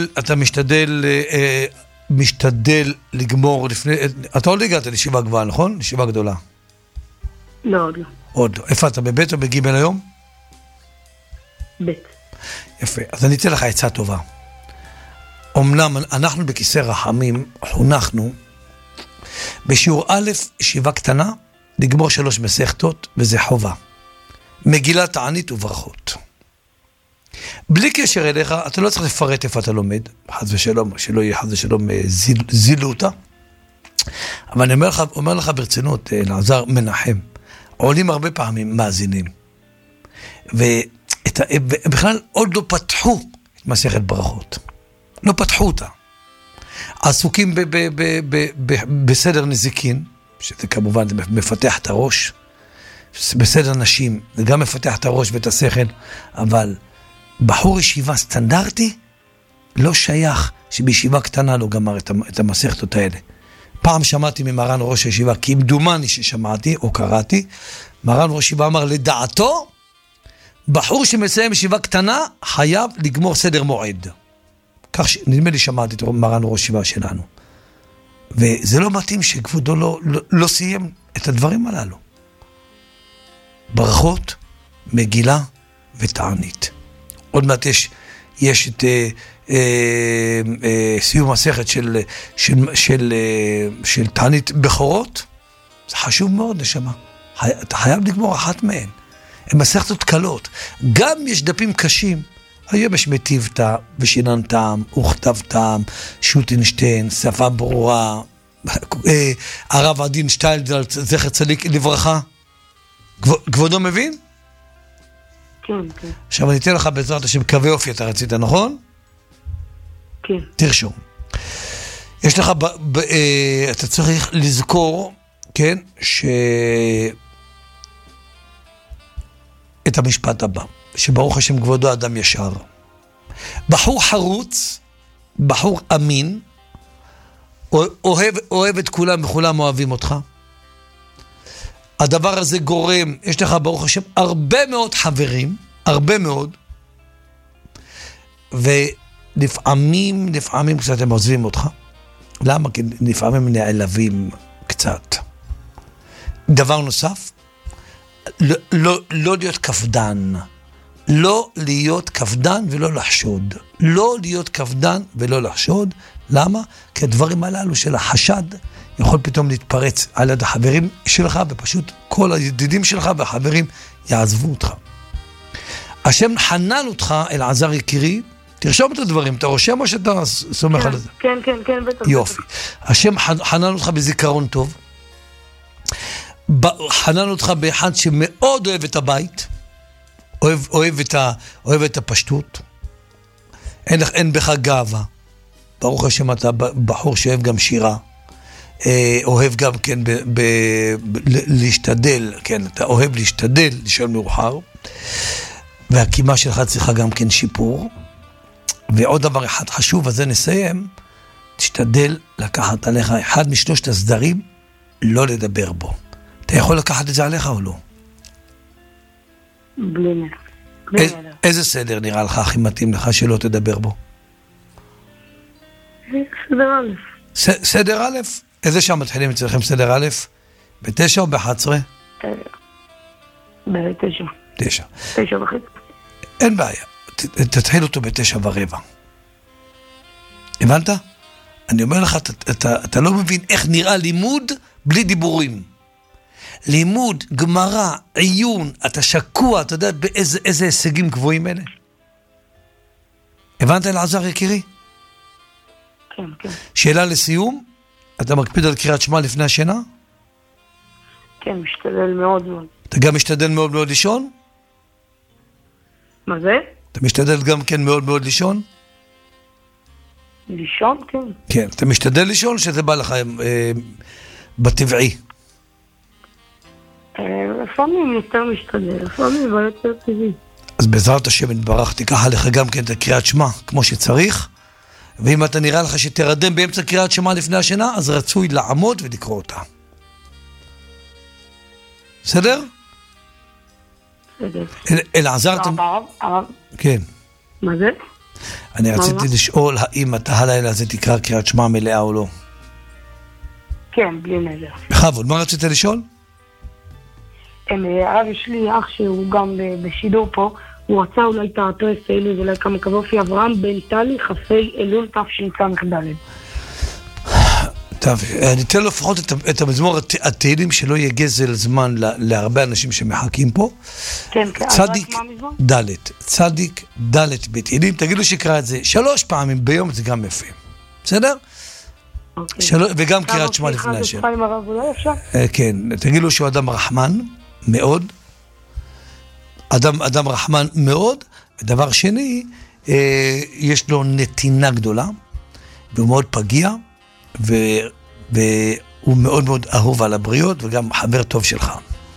משתדל לגמור לפני... אתה עוד הגעת לישיבה גבוהה, נכון? לישיבה גדולה. לא, עוד לא. עוד לא. איפה אתה, בבית או בגימל היום? בית. יפה. אז אני אתן לך עצה טובה. אמנם אנחנו בכיסא רחמים חונכנו בשיעור א', ישיבה קטנה, לגמור 3 מסכתות, וזה חובה. מגילת תענית וברכות. בלי קשר אליך, אתה לא צריך לפרט איפה אתה לומד, חס ושלום, שלא יהיה חס ושלום זילותה. אבל אני אומר לך ברצינות, אלעזר מנחם, עולים הרבה פעמים מאזינים, ובכלל עוד לא פתחו את מסכת ברכות. לא פתחו אותה. עסוקים בסדר נזיקין, שזה כמובן מפתח את הראש, בסדר נשים, זה גם מפתח את הראש ואת השכל, אבל בחור ישיבה סטנדרטי לא שייך שבישיבה קטנה לא גמר את המסכתות האלה. פעם שמעתי ממרן ראש הישיבה, כי אם דומני ששמעתי או קראתי, מרן ראש הישיבה אמר לדעתו, בחור שמסיים ישיבה קטנה חייב לגמור סדר מועד. כך נדמה לי שמעתי את מרן ראש הישיבה שלנו. וזה לא מתאים שכבודו לא סיים את הדברים הללו. ברכות, מגילה ותענית. עוד מעט יש את סיום מסכת של תענית בכורות. זה חשוב מאוד, נשמה. אתה חייב לגמור אחת מהן. הן מסכתות קלות. גם יש דפים קשים. היום יש מטיבתא ושיננתם, וכתבתם, שוטינשטיין, שפה ברורה, הרב עדין שטיילדל, זכר צדיק לברכה. כבודו מבין? כן, כן. עכשיו אני אתן לך בעזרת השם קווי אופי, אתה רצית, נכון? כן. תרשום. יש לך, אתה צריך לזכור, כן, את המשפט הבא, שברוך השם כבודו אדם ישר. בחור חרוץ, בחור אמין, אוהב את כולם וכולם אוהבים אותך. הדבר הזה גורם, יש לך ברוך השם הרבה מאוד חברים, הרבה מאוד, ולפעמים קצת הם עוזבים אותך. למה? כי לפעמים נעלבים קצת. דבר נוסף, לא להיות כפדן. לא להיות כפדן ולא לחשוד. לא להיות כפדן ולא לחשוד. למה? כי הדברים הללו של החשד יכול פתאום להתפרץ על יד החברים שלך, ופשוט כל הידידים שלך והחברים יעזבו אותך. השם חנן אותך, אלעזר יקירי, תרשום את הדברים, אתה רושם או שאתה סומך על זה? כן, כן, כן, בטח. יופי. השם חנן אותך בזיכרון טוב, חנן אותך באחד שמאוד אוהב את הבית, אוהב את הפשטות, אין בך גאווה, ברוך השם אתה בחור שאוהב גם שירה, אוהב גם כן להשתדל, כן, אתה אוהב להשתדל, לשאול מאוחר, והקימה שלך צריכה גם כן שיפור. ועוד דבר אחד חשוב, אז זה נסיים, תשתדל לקחת עליך אחד משלושת הסדרים, לא לדבר בו. אתה יכול לקחת את זה עליך או לא? בלי נר. איזה סדר נראה לך הכי מתאים לך שלא תדבר בו? סדר א'. סדר א'? איזה שם מתחילים אצלכם סדר א'? ב9 או ב11? ב9. 9. 9:30. אין בעיה. תתחיל אותו ב9:15. הבנת? אני אומר לך, אתה לא מבין איך נראה לימוד בלי דיבורים. לימוד, גמרא, עיון, אתה שקוע, אתה יודע באיזה הישגים גבוהים אלה? הבנת אלעזר יקירי? כן, כן. שאלה לסיום, אתה מקפיד על קריאת שמע לפני השינה? כן, משתדל מאוד מאוד. אתה גם משתדל מאוד מאוד לישון? מה זה? אתה משתדל גם כן מאוד מאוד לישון? לישון, כן. כן, אתה משתדל לישון שזה בא לך בטבעי? לפעמים יותר משתדל, לפעמים אבל יותר טבעי. אז בעזרת השם יתברך, תיקח עליך גם כן את הקריאת שמע כמו שצריך, ואם אתה נראה לך שתרדם באמצע קריאת שמע לפני השינה, אז רצוי לעמוד ולקרוא אותה. בסדר? אלעזר, כן. מה זה? אני רציתי לשאול האם אתה הלילה הזה תקרא קריאת שמע מלאה או לא. כן, בלי נדר. בכבוד, מה רצית לשאול? הרב, יש לי אח שהוא גם בשידור פה, הוא רצה אולי תעתו אסאילו, אולי כמה קבופי אברהם בן טלי חפי אלול תשס"ד. טוב, אני אתן לו לפחות את המזמור התהילים שלא יהיה גזל זמן להרבה אנשים שמחכים פה. כן, כן. צדיק ד', צדיק ד' בתהילים, תגידו שקרא את זה 3 פעמים ביום, זה גם יפה. בסדר? וגם קריאת שמע לפני השם. כן, תגידו שהוא אדם רחמן מאוד, אדם רחמן מאוד, ודבר שני, יש לו נתינה גדולה, והוא מאוד פגיע, והוא מאוד מאוד אהוב על הבריות, וגם חבר טוב שלך.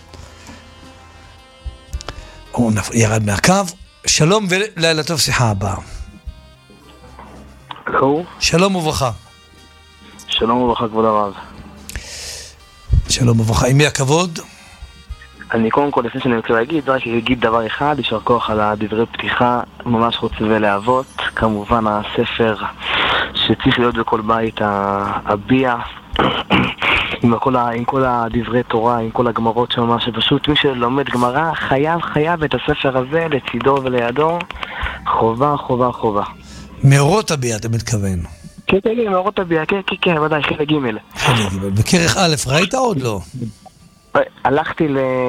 הוא ירד מהקו. שלום ולילה טוב, שיחה הבאה. שלום וברכה. שלום וברכה, כבוד הרב. שלום וברכה, עם מי הכבוד? אני קודם כל, לפני שאני רוצה להגיד, רק אגיד דבר אחד, יישר כוח על הדברי פתיחה, ממש חוצבי להבות. כמובן הספר שצריך להיות בכל בית, הביע, עם כל הדברי תורה, עם כל הגמרות שם, שפשוט מי שלומד גמרא חייב את הספר הזה לצידו ולידו. חובה. מאורות הביע, אתה מתכוון? כן, מאורות הביע, כן, ודאי, חלק ג'. חלק ג'. בכרך א', ראית עוד לא? הלכתי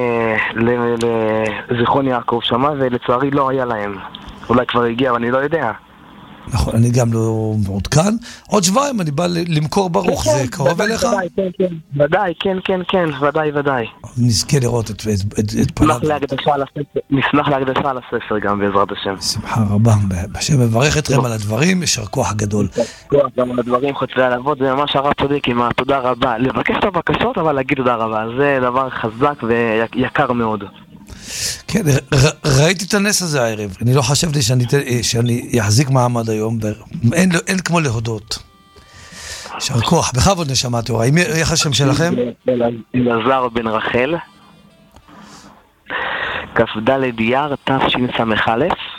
לזיכרון יעקב שמה, ולצערי לא היה להם. אולי כבר הגיע, אבל אני לא יודע. נכון, אני גם לא מעודכן. עוד שבועיים אני בא למכור ברוך, זה קרוב אליך? ודאי, כן, ודאי. נזכה לראות את פניו. נשמח להקדשה על הספר גם, בעזרת השם. שמחה רבה. השם מברך אתכם על הדברים, ישר כוח גדול. גם על הדברים חוצבי הלהבות, זה ממש הרב צודק עם התודה רבה. לבקש את הבקשות, אבל להגיד תודה רבה. זה דבר חזק ויקר מאוד. כן, ראיתי את הנס הזה הערב. אני לא חשבתי שאני יחזיק מעמד היום. אין כמו להודות. שר כוח, בכבוד נשמה תורה. איך השם שלכם? אלעזר בן רחל, כ"ד אייר תשס"א.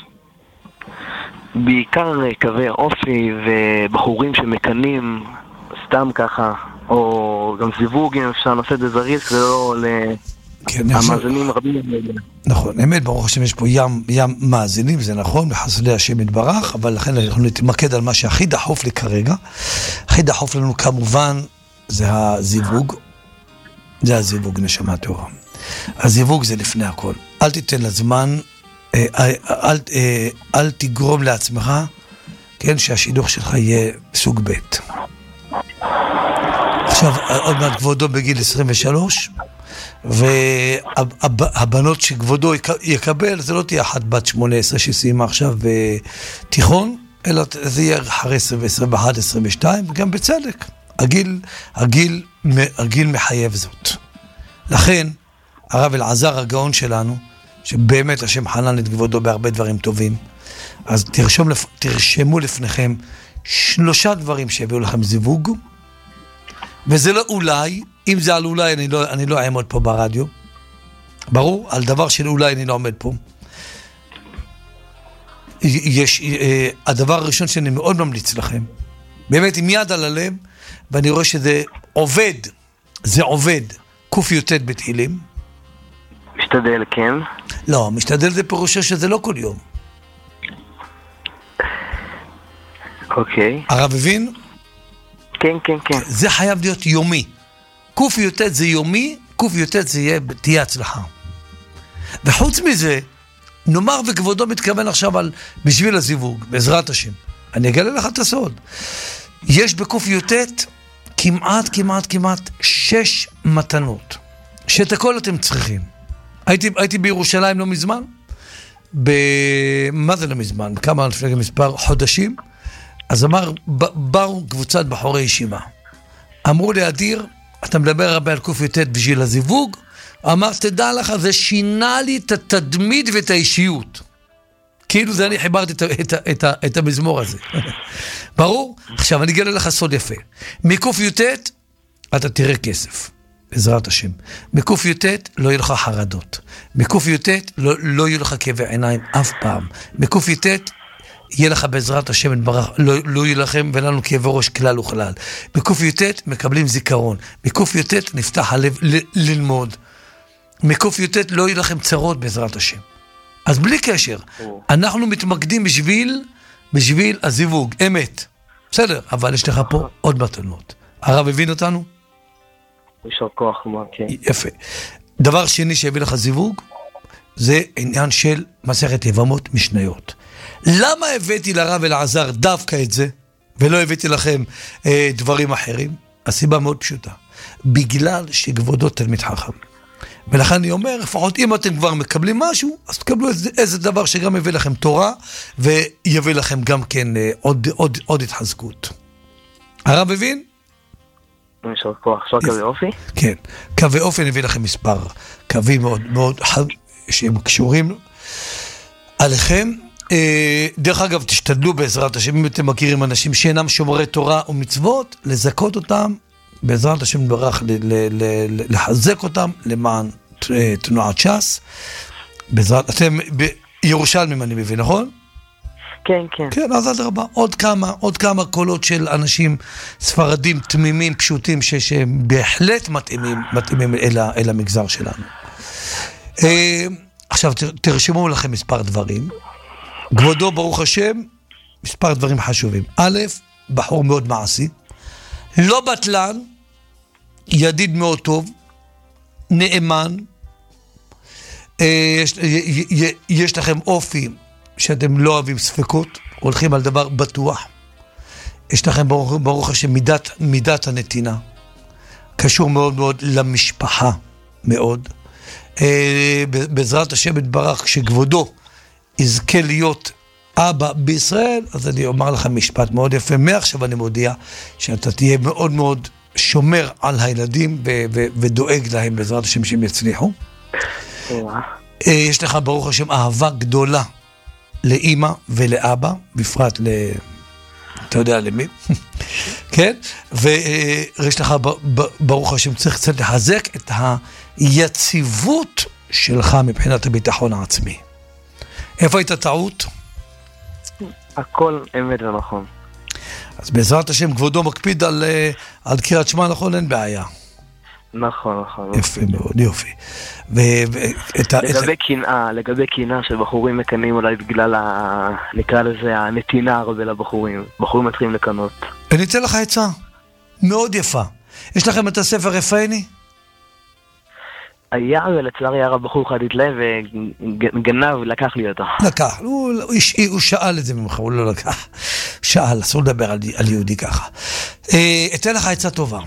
בעיקר קווי אופי ובחורים שמקנים סתם ככה, או גם זיווג, אם אפשר לעשות את זה זריז, ולא המאזינים רבים. נכון, אמת, ברוך השם יש פה ים מאזינים, זה נכון, בחסדי השם יתברך, אבל לכן אנחנו נתמקד על מה שהכי דחוף לי כרגע. הכי דחוף לנו כמובן זה הזיווג, נשמה תורה. הזיווג זה לפני הכל. אל תיתן לזמן, אל תגרום לעצמך, כן, שהשידוך שלך יהיה סוג ב'. עכשיו, עוד מעט כבודו בגיל 23, והבנות שכבודו יקבל, זה לא תהיה אחת בת 18 שסיימה עכשיו בתיכון, אלא זה יהיה אחרי 21, 22, וגם בצדק. הגיל מחייב זאת. לכן, הרב אלעזר הגאון שלנו, שבאמת השם חנן את כבודו בהרבה דברים טובים, אז תרשמו לפניכם 3 דברים שהביאו לכם זיווג, וזה לא אולי, אם זה על אולי אני לא אעמוד פה ברדיו, ברור, על דבר של אולי אני לא עומד פה. הדבר הראשון שאני מאוד ממליץ לכם, באמת עם יד על הלב, ואני רואה שזה עובד, ק"י בתהילים. משתדל, כן? לא, משתדל זה פירושו שזה לא כל יום. אוקיי. הרב הבין? כן. זה חייב להיות יומי. ק"י זה יומי, ק"י זה תהיה הצלחה. וחוץ מזה, נאמר וכבודו מתכוון עכשיו בשביל הזיווג, בעזרת השם. אני אגלה לך את הסוד. יש בק"י כמעט 6 מתנות, שאת הכל אתם צריכים. הייתי בירושלים לא מזמן, מה זה לא מזמן? כמה לפני מספר חודשים, אז באו קבוצת בחורי ישיבה. אמרו לי, אדיר, אתה מדבר הרבה על ק"י בשביל הזיווג? אמר, תדע לך, זה שינה לי את התדמית ואת האישיות. כאילו זה אני חיברתי את המזמור הזה. ברור? עכשיו אני אגלה לך סוד יפה. מק"י אתה תראה כסף. בעזרת השם. מקוף יוטט לא יהיו לך חרדות. מקוף יוטט לא יהיו לך כאבי עיניים אף פעם. מקוף יוטט יהיה לך בעזרת השם יתברך, לא יהיה לכם ולנו כאבי ראש כלל וכלל. מקוף יוטט מקבלים זיכרון. מקוף יוטט נפתח הלב ללמוד. מקוף יוטט לא יהיה לכם צרות בעזרת השם. אז בלי קשר, אנחנו מתמקדים בשביל הזיווג, אמת. בסדר, אבל יש לך פה עוד מתנות. הרב הבין אותנו? יישר כוח, כן. יפה. דבר שני שהביא לך זיווג, זה עניין של מסכת יבמות משניות. למה הבאתי לרב אלעזר דווקא את זה, ולא הבאתי לכם דברים אחרים? הסיבה מאוד פשוטה. בגלל שכבודו תלמיד חכם. ולכן אני אומר, לפחות אם אתם כבר מקבלים משהו, אז תקבלו איזה דבר שגם יביא לכם תורה, ויביא לכם גם כן עוד התחזקות. הרב הבין? יישר כוח, עכשיו קווי אופי? כן, קווי אופי נביא לכם מספר קווים מאוד מאוד שהם קשורים עליכם. דרך אגב, תשתדלו בעזרת השם, אם אתם מכירים אנשים שאינם שומרי תורה ומצוות, לזכות אותם, בעזרת השם ברך, לחזק אותם למען תנועת ש"ס. אתם בירושלים, אני מבין, נכון? כן, כן. כן, אז עד רבה. עוד כמה קולות של אנשים ספרדים תמימים, פשוטים, שהם בהחלט מתאימים אל המגזר שלנו. עכשיו, תרשמו לכם מספר דברים. כבודו, ברוך השם, מספר דברים חשובים. א', בחור מאוד מעשי, לא בטלן, ידיד מאוד טוב, נאמן, יש לכם אופי שאתם לא אוהבים ספקות, הולכים על דבר בטוח. יש לכם ברוך השם מידת הנתינה, קשור מאוד מאוד למשפחה מאוד. בעזרת השם יתברך, כשכבודו יזכה להיות אבא בישראל, אז אני אומר לכם משפט מאוד יפה. מעכשיו אני מודיע שאתה תהיה מאוד מאוד שומר על הילדים ודואג להם בעזרת השם שהם יצליחו. יש לך ברוך השם אהבה גדולה לאמא ולאבא, בפרט אתה יודע למי, כן? ויש לך ברוך השם צריך קצת לחזק את היציבות שלך מבחינת הביטחון העצמי. איפה הייתה טעות? הכל אמת ונכון. אז בעזרת השם כבודו מקפיד על קריאת שמע, נכון? אין בעיה. נכון. יפה מאוד, יופי. לגבי קנאה שבחורים מקנים אולי בגלל, נקרא לזה, הנתינה הרבה לבחורים. בחורים מתחילים לקנות. אני אתן לך עצה מאוד יפה. יש לכם את הספר רפאיני? היה, ולצערי הרב בחור אחד התלהב וגנב, לקח לי אותו. לקח, הוא שאל את זה ממך, הוא לא לקח. שאל, אסור לדבר על יהודי ככה. אתן לך עצה טובה.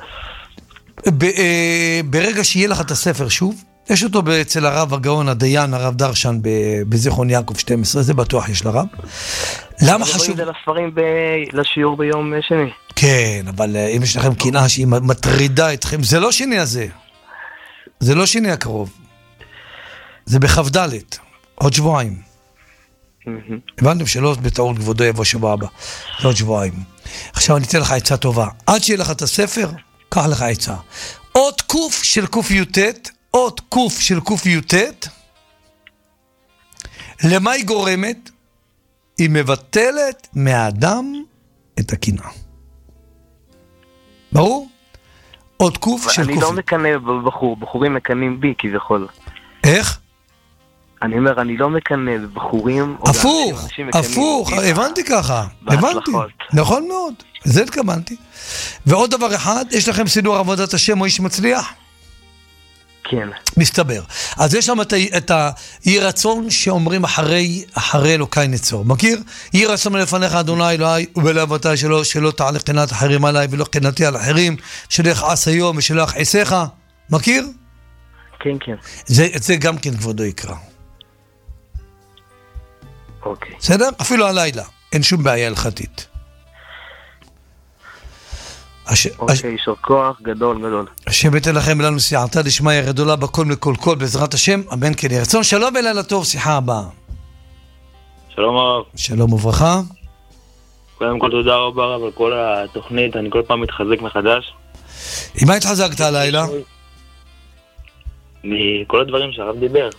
ברגע שיהיה לך את הספר שוב, יש אותו אצל הרב הגאון, הדיין, הרב דרשן, בזיכרון יעקב 12, זה בטוח יש לרב. למה חשוב? זה לספרים לשיעור ביום שני. כן, אבל אם יש לכם קנאה שהיא מטרידה אתכם, זה לא שני הזה. זה לא שני הקרוב. זה בכ"ד, עוד שבועיים. הבנתם שלא בטעות כבודו יבוא שבוע הבא. זה עוד שבועיים. עכשיו אני אתן לך עצה טובה. עד שיהיה לך את הספר, קח לך עצה. עוד קוף של קוף יוטט, עוד קוף של קוף יוטט, למה היא גורמת? היא מבטלת מהאדם את הקנאה. ברור? עוד קוף של קוף. אני לא מקנא בבחור, בחורים מקנים בי כביכול. איך? אני אומר, אני לא מקנא בבחורים. הפוך, הבנתי ככה. הבנתי. נכון מאוד, זה התכוונתי. ועוד דבר אחד, יש לכם סידור עבודת השם או איש מצליח? כן. מסתבר. אז יש שם את היהי רצון שאומרים אחרי אלוקי נצור. מכיר? יהי רצון לפניך אדוני אלוהי ובלהבתי שלא תעלה קנאת אחרים עליי ולא קנאתי על אחרים, שלא יכעס היום ושלא יכעסך. מכיר? כן, כן. זה גם כן כבודו יקרא. אוקיי. בסדר? אפילו הלילה. אין שום בעיה הלכתית. אוקיי, יישר כוח, גדול. השם ייתן לכם לנו סייעתא דשמיא גדולה בכל מכל כל בעזרת השם, אמן כן יהי רצון. שלום ולילה טוב, שיחה הבאה. שלום הרב. שלום וברכה. קודם כל תודה רבה רב על כל התוכנית, אני כל פעם מתחזק מחדש. עם מה התחזקת הלילה? מכל הדברים שהרב דיבר.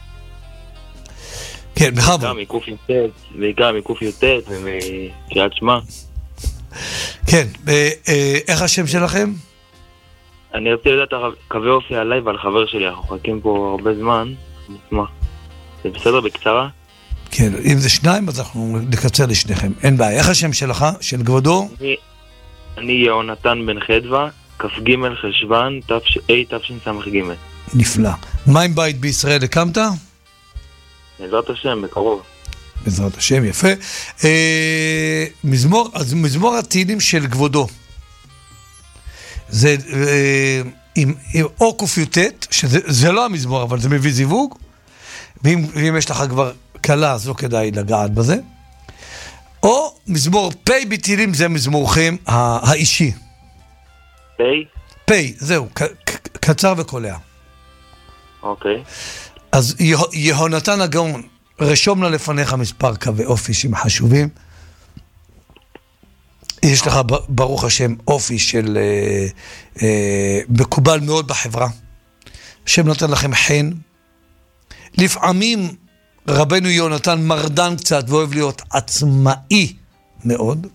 כן, בכבוד. בעיקר מקוף י"ט ומקריאת שמע. כן, איך השם שלכם? אני רציתי לדעת קווי אופי עליי ועל חבר שלי, אנחנו חכים פה הרבה זמן, נשמח. זה בסדר בקצרה? כן, אם זה שניים אז אנחנו נקצר לשניכם, אין בעיה. איך השם שלך, של כבודו? אני יהונתן בן חדווה, כ"ג חשוון, תשס"ג. נפלא. מה עם בית בישראל הקמת? בעזרת השם, בקרוב. בעזרת השם, יפה. מזמור התהילים של כבודו. זה עם או ק"ט, שזה לא המזמור, אבל זה מביא זיווג, ואם יש לך כבר קלה, אז לא כדאי לגעת בזה. או מזמור פ' בתהילים, זה מזמורכם האישי. פ'? זהו, קצר וקולע. אוקיי. אז יהונתן הגאון, רשום לה לפניך מספר קווי אופי שהם חשובים. יש לך ברוך השם אופי של מקובל מאוד בחברה. השם נותן לכם חן. לפעמים רבנו יהונתן מרדן קצת ואוהב להיות עצמאי מאוד.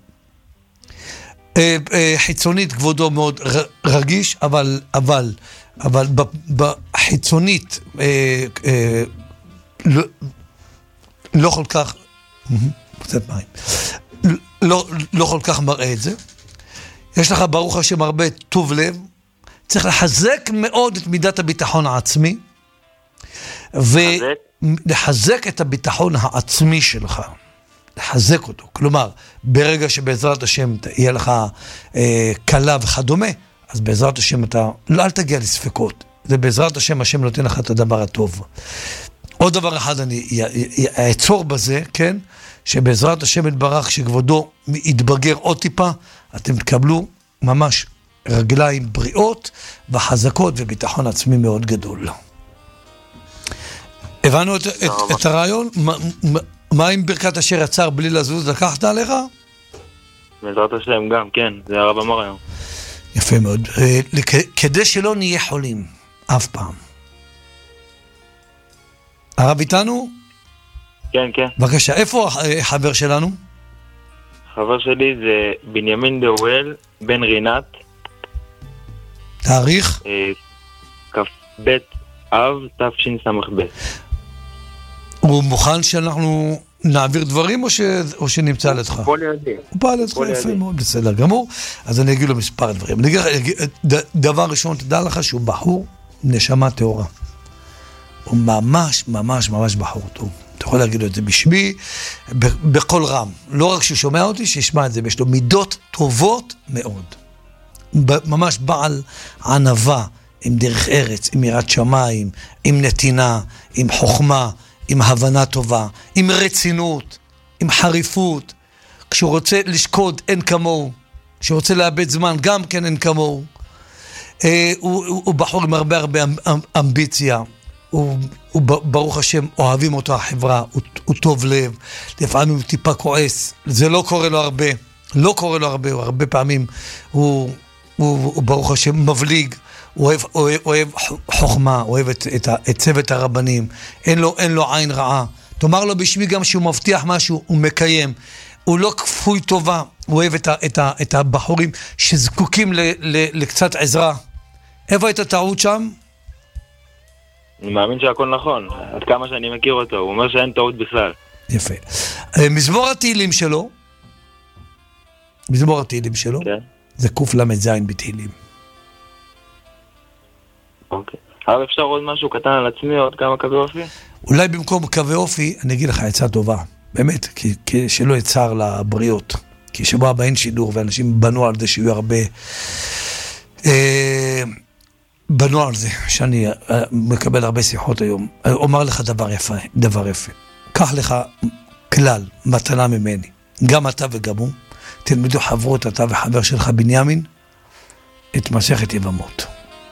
חיצונית כבודו מאוד רגיש, אבל בחיצונית לא כל כך קצת מים. לא כל כך מראה את זה. יש לך ברוך השם הרבה טוב לב. צריך לחזק מאוד את מידת הביטחון העצמי. ולחזק את הביטחון העצמי שלך. לחזק אותו. כלומר, ברגע שבעזרת השם יהיה לך קלה וכדומה, אז בעזרת השם אתה, אל תגיע לספקות. זה בעזרת השם, השם נותן לך את הדבר הטוב. עוד דבר אחד אני אעצור בזה, כן? שבעזרת השם יתברך, שכבודו יתבגר עוד טיפה, אתם תקבלו ממש רגליים בריאות וחזקות וביטחון עצמי מאוד גדול. הבנו את הרעיון? מה עם ברכת אשר יצר בלי לזוז לקחת עליך? בעזרת השם גם, כן, זה הרב אמר היום. יפה מאוד. כדי שלא נהיה חולים, אף פעם. הרב איתנו? כן, כן. בבקשה, איפה החבר שלנו? חבר שלי זה בנימין דאואל, בן רינת. תאריך? כ"ב אב תשס"ב. הוא מוכן שאנחנו נעביר דברים או שנמצא לידך? הוא פה לידי. הוא פה לידך, יפה מאוד, בסדר גמור. אז אני אגיד לו מספר דברים. דבר ראשון, תדע לך שהוא בחור נשמה טהורה. הוא ממש ממש ממש בחור טוב. אתה יכול להגיד לו את זה בשמי, בכל רם. לא רק שהוא שומע אותי, שישמע את זה. יש לו מידות טובות מאוד. ממש בעל ענווה, עם דרך ארץ, עם יראת שמיים, עם נתינה, עם חוכמה, עם הבנה טובה, עם רצינות, עם חריפות. כשהוא רוצה לשקוד, אין כמוהו. כשהוא רוצה לאבד זמן, גם כן אין כמוהו. הוא בחור עם הרבה אמביציה. הוא ברוך השם, אוהבים אותו החברה, הוא טוב לב, לפעמים הוא טיפה כועס, זה לא קורה לו הרבה, הוא הרבה פעמים, הוא ברוך השם מבליג, הוא אוהב חוכמה, הוא אוהב את צוות הרבנים, אין לו עין רעה, תאמר לו בשמי גם שהוא מבטיח משהו, הוא מקיים, הוא לא כפוי טובה, הוא אוהב את הבחורים שזקוקים לקצת עזרה. איפה הייתה טעות שם? אני מאמין שהכל נכון, עד כמה שאני מכיר אותו, הוא אומר שאין טעות בכלל. יפה. מזמור התהילים שלו, כן. זה קל"ז בתהילים. אוקיי. אבל אפשר עוד משהו קטן על עצמי, עוד כמה קווי אופי? אולי במקום קווי אופי, אני אגיד לך עצה טובה, באמת, כי שלא יצר לבריות, כי שבוע הבא אין שידור, ואנשים בנו על זה שיהיו הרבה... בנו על זה, שאני מקבל הרבה שיחות היום, אומר לך דבר יפה. קח לך כלל, מתנה ממני, גם אתה וגם הוא, תלמדו חברות, אתה וחבר שלך בנימין, את מסכת יבמות.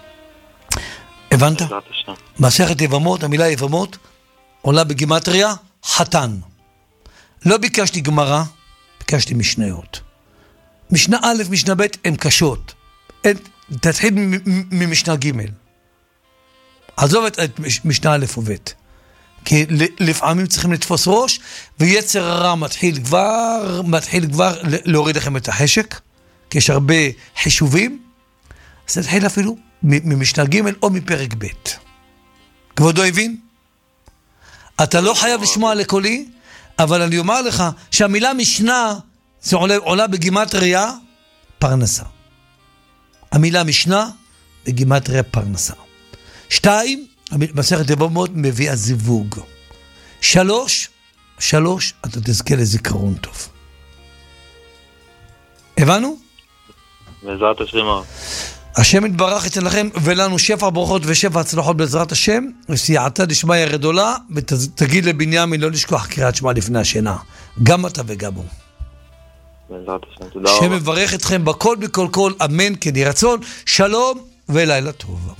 הבנת? מסכת יבמות, המילה יבמות, עולה בגימטריה, חתן. לא ביקשתי גמרא, ביקשתי משניות. משנה א', משנה ב', הן קשות. תתחיל ממשנה ג'. עזוב את משנה א' וב'. כי לפעמים צריכים לתפוס ראש, ויצר הרע מתחיל כבר להוריד לכם את החשק, כי יש הרבה חישובים, אז תתחיל אפילו ממשנה ג' או מפרק ב'. כבודו הבין? אתה לא חייב לשמוע לקולי, אבל אני אומר לך שהמילה משנה, זה עולה בגימטריה פרנסה. המילה משנה בגימטריה פרנסה. 2, מסכת יבמות מביאה זיווג. 3, אתה תזכה לזיכרון טוב. הבנו? בעזרת השם. השם יתברך אצלכם ולנו שפע ברכות ושפע הצלחות בעזרת השם, וסייעתא דשמיא גדולה, ותגיד לבנימין לא לשכוח קריאת שמע לפני השינה, גם אתה וגם הוא. בעזרת השם, תודה רבה. השם יברך אתכם בכל בכל כל, אמן כן יהי רצון, שלום ולילה טוב.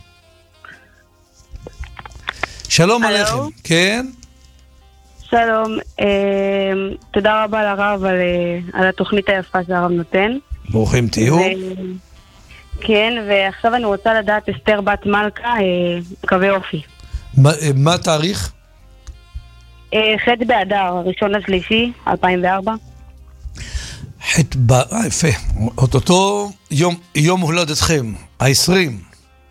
שלום עליכם. כן? שלום, תודה רבה לרב על התוכנית היפה שהרב נותן. ברוכים תהיו. כן, ועכשיו אני רוצה לדעת אסתר בת מלכה, מקווה אופי. מה התאריך? ח' באדר, 1/3/2004. יפה. אותו יום הולדתכם, 20.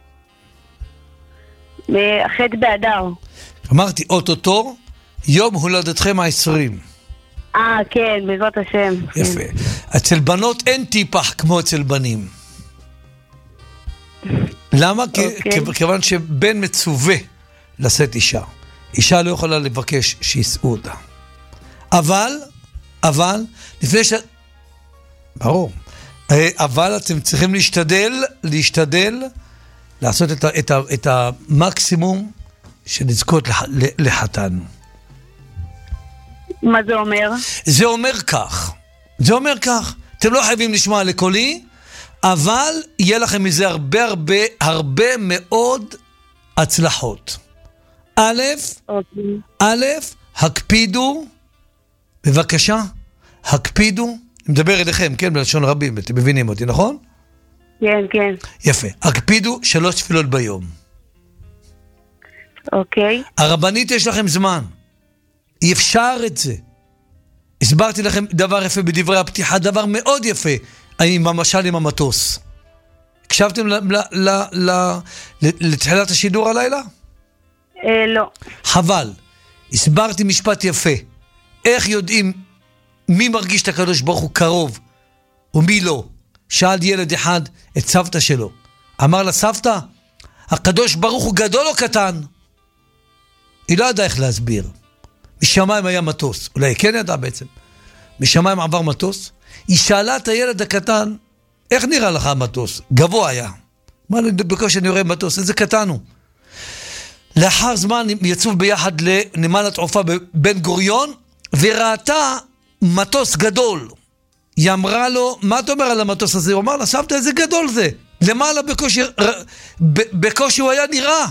ח' באדר. אמרתי, אותו יום הולדתכם 20. כן, בעזרת השם. יפה. אצל בנות אין טיפח כמו אצל בנים. למה? כיוון שבן מצווה לשאת אישה. אישה לא יכולה לבקש שישאו אותה. אבל, לפני ברור. אבל אתם צריכים להשתדל לעשות את המקסימום שנזכות לחתן. מה זה אומר? זה אומר כך. אתם לא חייבים לשמוע לקולי, אבל יהיה לכם מזה הרבה מאוד הצלחות. א', הקפידו, בבקשה, הקפידו, אני מדבר אליכם, כן, בלשון רבים, אתם מבינים אותי, נכון? כן, כן. יפה, הקפידו 3 תפילות ביום. אוקיי. הרבנית יש לכם זמן, אי אפשר את זה. הסברתי לכם דבר יפה בדברי הפתיחה, דבר מאוד יפה, למשל עם המטוס. הקשבתם לתחילת השידור הלילה? לא. חבל. הסברתי משפט יפה. איך יודעים מי מרגיש את הקדוש ברוך הוא קרוב ומי לא? שאל ילד אחד את סבתא שלו. אמר לה, סבתא, הקדוש ברוך הוא גדול או קטן? היא לא ידעה איך להסביר. משמיים היה מטוס. אולי כן ידעה בעצם. משמיים עבר מטוס. היא שאלה את הילד הקטן, איך נראה לך המטוס? גבוה היה. מה בקושי אני רואה מטוס? איזה קטן הוא. לאחר זמן יצאו ביחד לנמל התעופה בבן גוריון, וראתה מטוס גדול. היא אמרה לו, מה אתה אומר על המטוס הזה? הוא אמר לה, סבתא, איזה גדול זה. למעלה בקושי הוא היה נראה.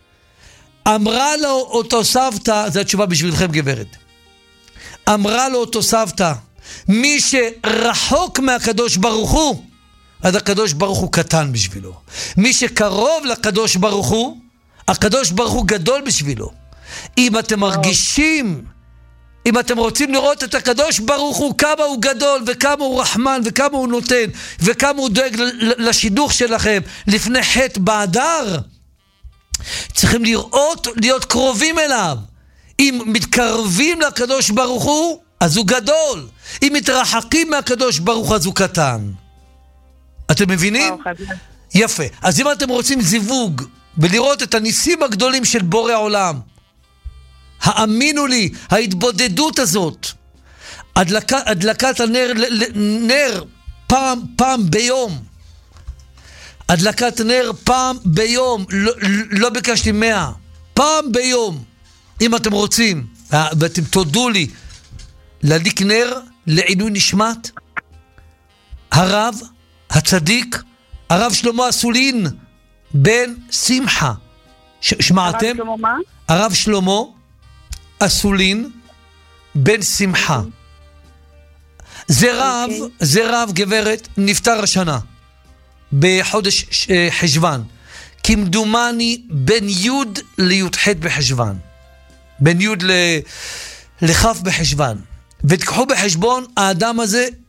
אמרה לו אותו סבתא, זו התשובה בשבילכם גברת. אמרה לו אותו סבתא, מי שרחוק מהקדוש ברוך הוא, אז הקדוש ברוך הוא קטן בשבילו. מי שקרוב לקדוש ברוך הוא, הקדוש ברוך הוא גדול בשבילו. אם אתם מרגישים, אם אתם רוצים לראות את הקדוש ברוך הוא, כמה הוא גדול וכמה הוא רחמן וכמה הוא נותן וכמה הוא דואג לשידוך שלכם לפני חטא באדר, צריכים להיות קרובים אליו. אם מתקרבים לקדוש ברוך הוא, אז הוא גדול. אם מתרחקים מהקדוש ברוך הוא, אז הוא קטן. אתם מבינים? יפה. אז אם אתם רוצים זיווג ולראות את הניסים הגדולים של בורא העולם, האמינו לי, ההתבודדות הזאת, הדלקת הנר פעם ביום, הדלקת נר פעם ביום, לא ביקשתי 100, פעם ביום, אם אתם רוצים, ואתם תודו לי, להדליק נר לעילוי נשמת הרב הצדיק, הרב שלמה אסולין בן שמחה. שמעתם? הרב שלמה מה? הרב שלמה אסולין בן שמחה. זה רב גברת, נפטר השנה בחודש חשבן. כמדומני בין י' לי"ח בחשבן. בין י' לכ' בחשבן. ותקחו בחשבון, האדם הזה